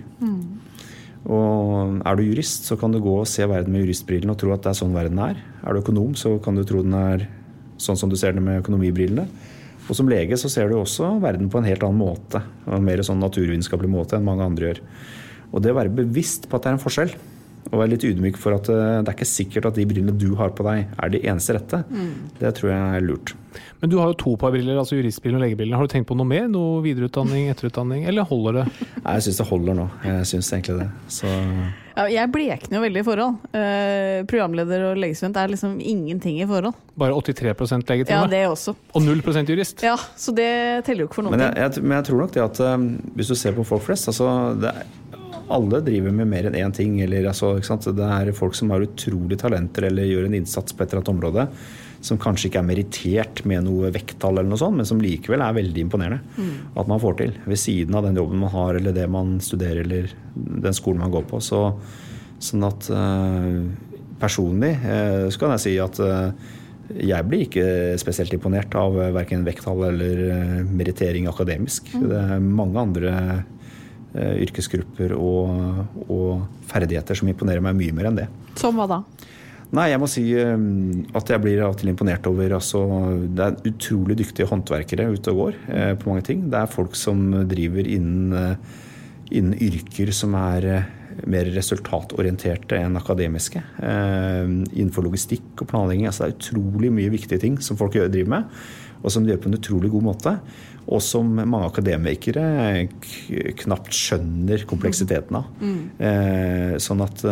Og du jurist, så kan du gå og se verden med juristbrillene og tro at det sånn verden du økonom, så kan du tro den sånn som du ser det med økonomibrillene. Og som lege så ser du også verden på en helt annen måte, og en mer sånn naturvitenskapelig måte enn mange andre gjør. Og det å være bevisst på at det en forskjell, og være litt ydmyk for at det ikke sikkert at de brillene du har på deg de eneste rette. Det tror jeg lurt. Men du har jo 2 par briller, altså juristbrillene og legebrillene. Har du tenkt på noe mer? Noe videreutdanning, etterutdanning, eller holder det? Nei, jeg synes det holder nå. Jeg synes egentlig det. Så... Ja, jeg blekner jo veldig i forhold. Programleder og legestudent liksom ingenting i forhold. Bare 83% legetime? Ja, det også. Og 0% jurist? Ja, så det teller jo ikke for noen ting. Men jeg tror nok det at hvis du ser på folk flest, altså alle driver med mer enn én ting, eller altså, ikke sant? Det folk som har utrolig talenter eller gjør en innsats på et eller annet område, som kanskje ikke merittert med noe vekttall eller noe sånt, men som likevel veldig imponerende at man får til ved siden av den jobben man har, eller det man studerer, eller den skolen man går på. Sånn at personlig så kan jeg si at jeg blir ikke spesielt imponert av hverken vekttall eller merittering akademisk. Det mange andre yrkesgrupper og ferdigheter som imponerer meg mye mer enn det. Som hva da? Nei, jeg må si at jeg blir av og til imponert over, altså, det utrolig dyktige håndverkere ute og går på mange ting. Det folk som driver innen yrker som mer resultatorienterte enn akademiske. Innenfor logistikk og planlegging, altså det utrolig mye viktige ting som folk driver med, og som de gjør på en utrolig god måte, og som mange akademikere knapt skjønner kompleksiteten av. Sånn at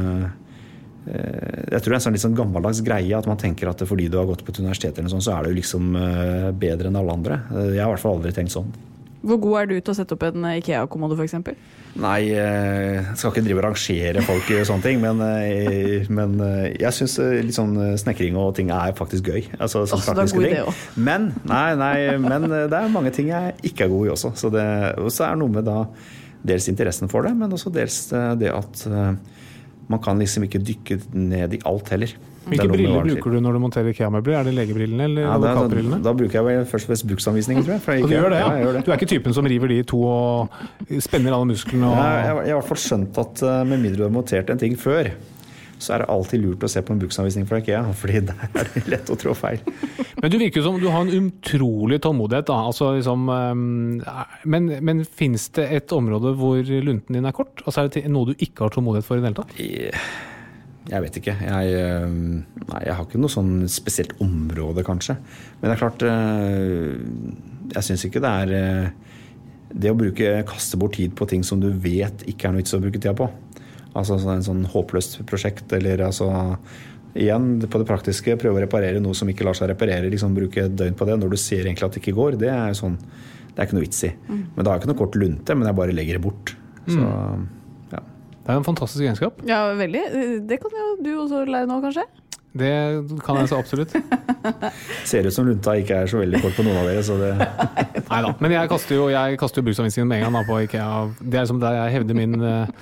jeg tror det en sånn litt sånn gammeldags greie at man tenker at fordi du har gått på et universitet eller sånn, så det jo liksom bedre enn alle andre. Jeg har I hvert fall aldri tenkt sånn. Hvor god du til å sette opp en IKEA-kommode for eksempel? Nei, jeg skal ikke drive og rangere folk I sånne ting, men jeg synes litt sånn snekring og ting faktisk gøy. Altså, sånn praktiske ting. Men det mange ting jeg ikke god I også. Så det noe med da dels interessen for det, men også dels det at man kan liksom ikke dykke ned I alt heller. Hvilke briller bruker du når du monterer IKEA-møbler? Det legebrillene eller advokatbrillene? Da bruker jeg vel først og fremst bruksanvisninger, tror jeg. Og du gjør det, ja? Ja, jeg gjør det. Du ikke typen som river de 2 og spenner alle musklene? Og... Jeg har I hvert fall skjønt at med mindre du har montert en ting før, så det alltid lurt å se på en bruksanvisning fra IKEA, fordi der det lett å trå feil. Men du virker som du har en utrolig tålmodighet, da. Altså, liksom, men finnes det et område hvor lunten din kort? Altså, det noe du ikke har tålmodighet for I det hele tatt? Jeg vet ikke. Jeg har ikke noe sånn spesielt område, kanskje. Men det klart, jeg synes ikke det det å kaste bort tid på ting som du vet ikke noe vits å bruke tida på. Altså en sånn håpløst prosjekt, eller altså, igjen, på det praktiske, prøve å reparere noe som ikke lar seg reparere, liksom bruke et døgn på det, når du ser egentlig at det ikke går, det sånn, det ikke noe vits I. Men da har jeg ikke noe kort lunte, men jeg bare legger det bort. Så... Det en fantastisk egenskap. Ja, veldig. Det kan jo du også lære nå, kanskje? Det kan jeg så absolutt. Ser ut som lunta ikke så veldig kort på noen av dere, så det... Neida, men jeg kaster jo bruksanvisningen med en gang da, på IKEA. Det som der jeg hevder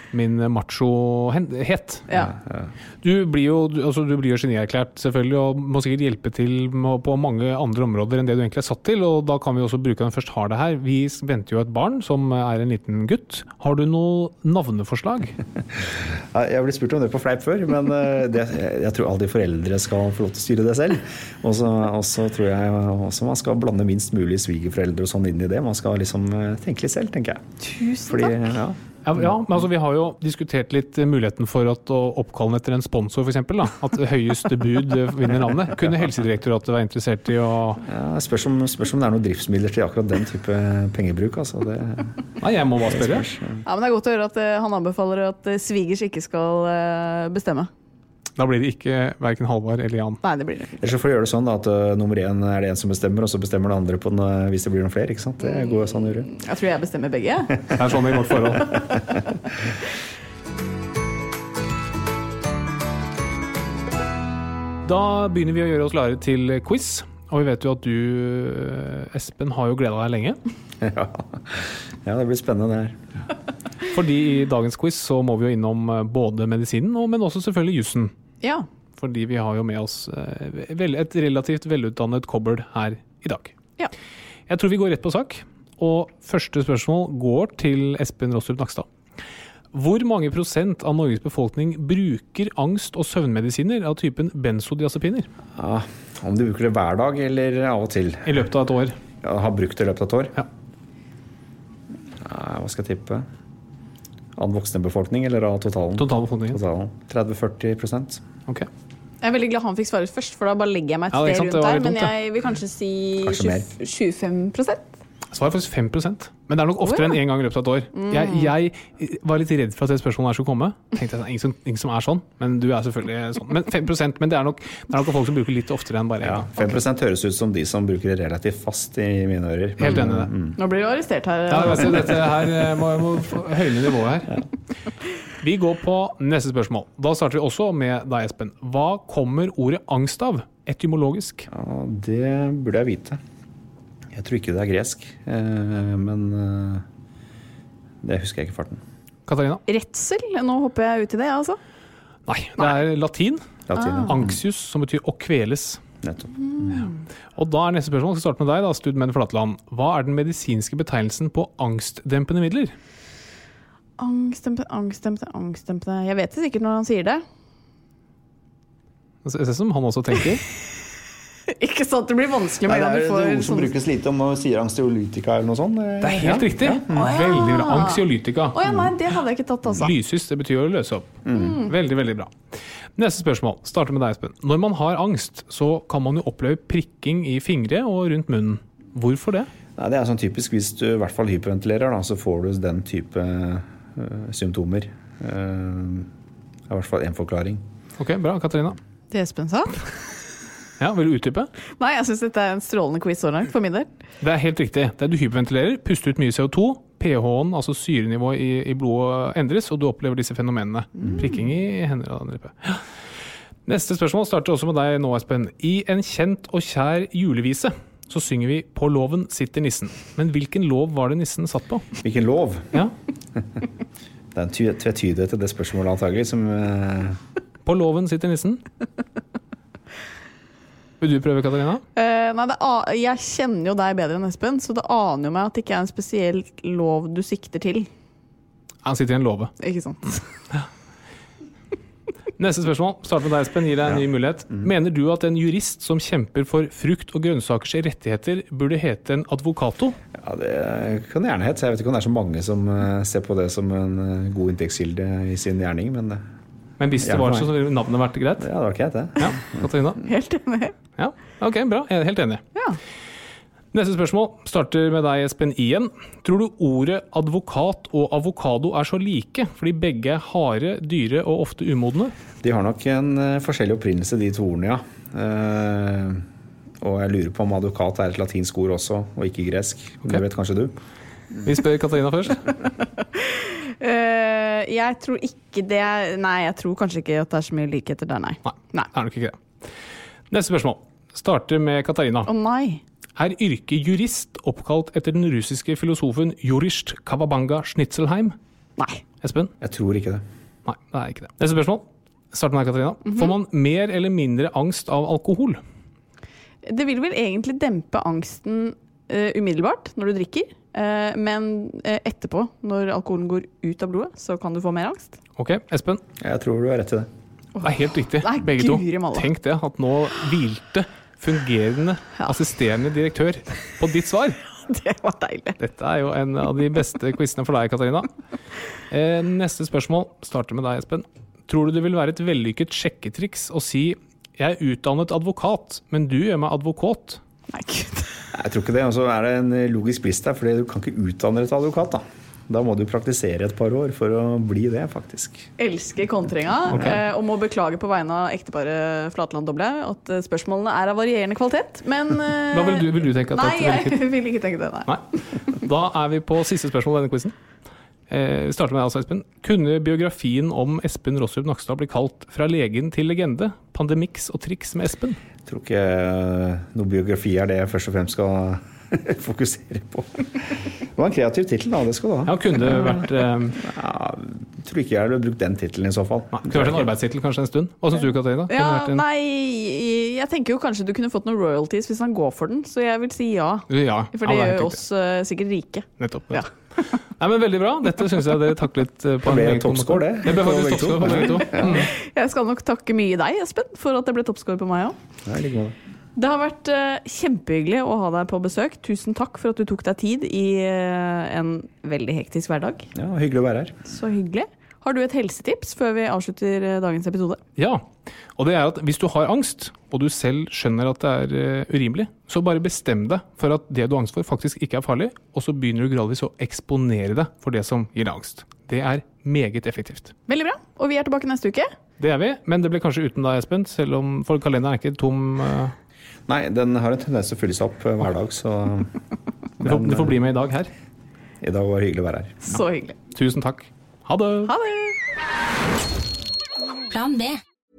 min macho-het. Ja. Du blir jo genierklært selvfølgelig, og må sikkert hjelpe til på mange andre områder enn det du egentlig er satt til, og da kan vi også bruke den først har det her. Vi venter jo et barn som er en liten gutt. Har du noe navneforslag? Jeg har blitt spurt om det på fleip før, men jeg tror alle de foreldre skal få lov til å styre det selv. Og så tror jeg også man skal blande minst mulig svigerforeldre og sånn inn i det. Man skal liksom tenke litt selv, tenker jeg. Tusen takk. Ja, men altså vi har jo diskutert litt muligheten for å oppkalle den etter en sponsor for eksempel, da. At høyeste bud vinner navnet. Kunne Helsedirektoratet være interessert i å... Ja, spørs om det er noen driftsmidler til akkurat den type pengebruk, altså. Nei, jeg må bare spørre. Ja, men det er godt å høre at han anbefaler at svigers ikke skal bestemme. Da blir det ikke hverken Halvard eller Jan. Nei, det blir det ikke. Ellers så får du gjøre det sånn da, at nummer 1 er det en som bestemmer, og så bestemmer det andre på den, hvis det blir noen flere, ikke sant? Det går sånn å gjøre. Jeg tror jeg bestemmer begge. Det er sånn i vårt forhold. Da begynner vi å gjøre oss klare til quiz, og vi vet jo at du, Espen, har jo gledet deg lenge. Ja, det blir spennende det her. Fordi i dagens quiz så må vi jo innom både medisinen, men også selvfølgelig jussen. Ja. Fordi vi har jo med oss et relativt velutdannet kobbel her i dag. Ja. Jeg tror vi går rett på sak, og første spørsmål går til Espen Rostrup Nakstad. Hvor mange prosent av Norges befolkning bruker angst- og søvnmedisiner av typen benzodiazepiner? Ja, om du bruker det hver dag eller av og til? I løpet av et år. Ja, har brukt det i løpet av et år? Ja. Hva skal jeg tippe? Av voksne befolkning eller av totalen? Totalbefolkningen. 30-40%. Ok. Jeg er veldig glad han fikk svaret først, for da bare legger jeg meg et sted rundt der. Men jeg vil kanskje si 25%. Svar faktisk 5%. Men det er nok oftere enn en gang i løpet av et år. Jeg var litt redd for at det spørsmålet her skulle komme. Tenkte jeg, ingen som er sånn, men du er selvfølgelig sånn. Men 5%, men det er nok folk som bruker litt oftere enn bare en gang. 5% høres ut som de som bruker det relativt fast i mine ører. Helt enig i det. Nå blir du arrestert her. Ja, dette her må høyne nivået her. Vi går på neste spørsmål. Da starter vi også med deg, Espen. Hva kommer ordet angst av, etymologisk? Ja, det burde jeg vite. Jeg tror ikke det er gresk, men det husker jeg ikke farten. Katarina? Redsel? Nå hopper jeg ut i det, altså. Nei, det er latin. Anxius, som betyr å kveles. Nettopp. Og da er neste spørsmål, jeg skal starte med deg da, Studmenn Flatland. Hva er den medisinske betegnelsen på angstdempende midler? Angstdempende. Jeg vet det sikkert når han sier det. Det ser ut som han også tenker. Ikke sant, det blir vanskelig med det er får ord som brukes lite om å si angstiolytika eller noe sånt. Det er helt riktig. Veldig bra. Angstiolytika. Nei, det hadde jeg ikke tatt, altså. Lyshus, det betyr å løse opp. Veldig, veldig bra. Neste spørsmål. Starter med deg, Espen. Når man har angst, så kan man jo oppleve prikking i fingre og rundt munnen. Hvorfor det? Nei, det er sånn typisk, hvis du i hvert fall hyperventilerer, da, så får du den type symptomer. Det er i hvert fall en forklaring. Ok, bra. Katarina? Det Espen sa? Ja, vil du utdype? Nei, jeg synes dette er en strålende quiz så langt for min del. Det er helt riktig. Det er du hyperventilerer, puster ut mye CO2, pH-en, altså syrenivået i blodet endres, og du opplever disse fenomenene. Prikking i hender og andre. Neste spørsmål starter også med deg nå, Espen. I en kjent og kjær julevise så synger vi «På låven sitter nissen». Men hvilken lov var det nissen satt på? Hvilken lov? Ja. Det er en tvetydighet til det spørsmålet antagelig som... På låven sitter nissen. Vil du prøve, Katarina? Nei, jeg kjenner jo deg bedre enn Espen, så det aner jo meg at det ikke er en spesiell lov du sikter til. Han sitter i en låve. Ikke sant? Neste spørsmål. Start med deg, Espen. Gir deg en ny mulighet. Mener du at en jurist som kjemper for frukt- og grønnsakers rettigheter burde hete en advokato? Ja, det kan det gjerne hete. Jeg vet ikke om det er så mange som ser på det som en god inntektskilde i sin gjerning, Men hvis det var så ville navnet vært greit? Ja, det var ikke greit, det. Ja, Katarina? Helt enig. Ja, ok, bra. Jeg er helt enig. Ja. Neste spørsmål starter med deg, Espen, igjen. Tror du ordet advokat og avokado er så like, fordi begge er harde, dyre og ofte umodne? De har nok en forskjellig opprinnelse, de to ordene, ja. Og jeg lurer på om advokat er et latinsk ord også, og ikke gresk. Okay. Det vet kanskje du? Vi spør Katarina først. Jeg tror ikke det Nei, jeg tror kanskje ikke at det er så mye likheter der, nei. Nei, det er nok ikke det. Neste spørsmål starter med Katarina. Nei. Er yrket jurist oppkalt etter den russiske filosofen Jurist Kavabanga Schnitzelheim? Nei. Espen? Jeg tror ikke det. Nei, det er ikke det. Neste spørsmål. Start med deg, Katarina. Får man mer eller mindre angst av alkohol? Det vil vel egentlig dempe angsten umiddelbart når du drikker, men etterpå, når alkoholen går ut av blodet, så kan du få mer angst. Ok, Espen? Jeg tror du har rett i det. Det er helt riktig, Nei, begge to. Guri malla. Tenk det, at nå hvilte fungerende assisterende direktør på ditt svar. Det var deilig. Dette er jo en av de beste quizene for deg, Katarina. Neste spørsmål starter med deg, Espen. Tror du det vil være et vellykket sjekketriks å si jeg er utdannet advokat, men du gjør meg advokat? Nei, Gud. Jeg tror ikke det, og så er det en logisk brist der, fordi du kan ikke utdanne deg til advokat da. Da må du praktisere et par år for å bli det, faktisk. Elsker kontringa, og må beklage på vegne av ekteparet Flatland Doble at spørsmålene er av varierende kvalitet, men... Hva vil du tenke? Nei, jeg vil ikke tenke det, nei. Da er vi på siste spørsmål i denne quizen. Starter med deg altså, Espen. Kunne biografien om Espen Rostrup Nakstad bli kalt Fra legen til legende? Pandemiks og triks med Espen? Jeg tror ikke noe biografi er det jeg først og fremst skal fokusere på. Det var en kreativ titel da, det skal du ha. Ja, kunne det vært... Jeg tror ikke jeg hadde brukt den titelen i så fall. Nei, det kunne vært en arbeidstitel kanskje en stund. Hva synes du, Katarina? Nei, jeg tenker jo kanskje du kunne fått noen royalties hvis han går for den, så jeg vil si ja. For det gjør jo oss sikkert rike. Nettopp. Nei, men veldig bra. Dette synes jeg dere taklet på en ble toppscore, det. Det ble faktisk toppscore på begge to. Jeg skal nok takke mye deg, Espen, for at det ble toppscore på meg også. Nei, like med. Det har vært kjempehyggelig å ha deg på besøk. Tusen takk for at du tok deg tid i en veldig hektisk hverdag. Ja, hyggelig å være her. Så hyggelig. Har du et helsetips før vi avslutter dagens episode? Ja, og det er at hvis du har angst, og du selv skjønner at det er urimelig, så bare bestem deg for at det du har angst for faktisk ikke er farlig, og så begynner du gradvis å eksponere deg for det som gir angst. Det er meget effektivt. Veldig bra, og vi er tilbake neste uke. Det er vi, men det blir kanskje uten deg, Espen, selv om for kalenderen er ikke tom... Nei, den har en tendens til å fylle seg opp hver dag, så... Du får bli med i dag her. I dag var det hyggelig å være her. Så hyggelig. Tusen takk. Ha det! Ha det! Plan B.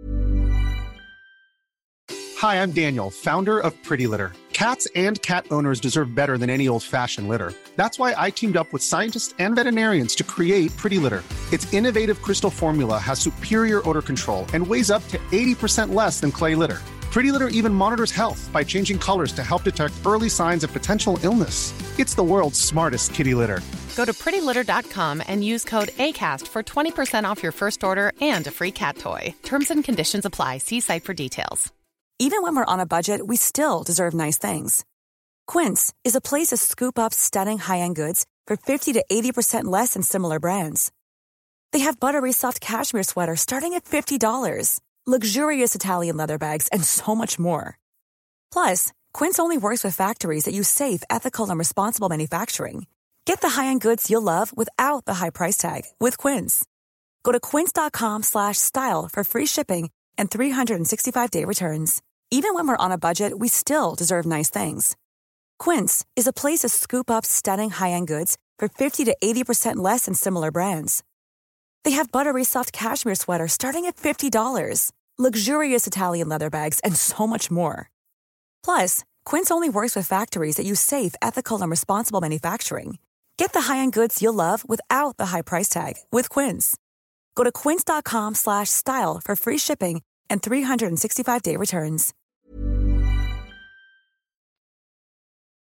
Hi, I'm Daniel, founder of Pretty Litter. Cats and cat owners deserve better than any old-fashioned litter. That's why I teamed up with scientists and veterinarians to create Pretty Litter. Its innovative crystal formula has superior odor control and weighs up to 80% less than clay litter. Pretty Litter even monitors health by changing colors to help detect early signs of potential illness. It's the world's smartest kitty litter. Go to prettylitter.com and use code ACAST for 20% off your first order and a free cat toy. Terms and conditions apply. See site for details. Even when we're on a budget, we still deserve nice things. Quince is a place to scoop up stunning high-end goods for 50 to 80% less than similar brands. They have buttery soft cashmere sweaters starting at $50, luxurious Italian leather bags, and so much more. Plus, Quince only works with factories that use safe, ethical, and responsible manufacturing. Get the high-end goods you'll love without the high price tag with Quince. Go to quince.com/style for free shipping and 365-day returns. Even when we're on a budget, we still deserve nice things. Quince is a place to scoop up stunning high-end goods for 50 to 80% less than similar brands. They have buttery soft cashmere sweaters starting at $50, luxurious Italian leather bags, and so much more. Plus, Quince only works with factories that use safe, ethical, and responsible manufacturing. Get the high-end goods you'll love without the high price tag with Quince. Go to quince.com/style for free shipping and 365-day returns.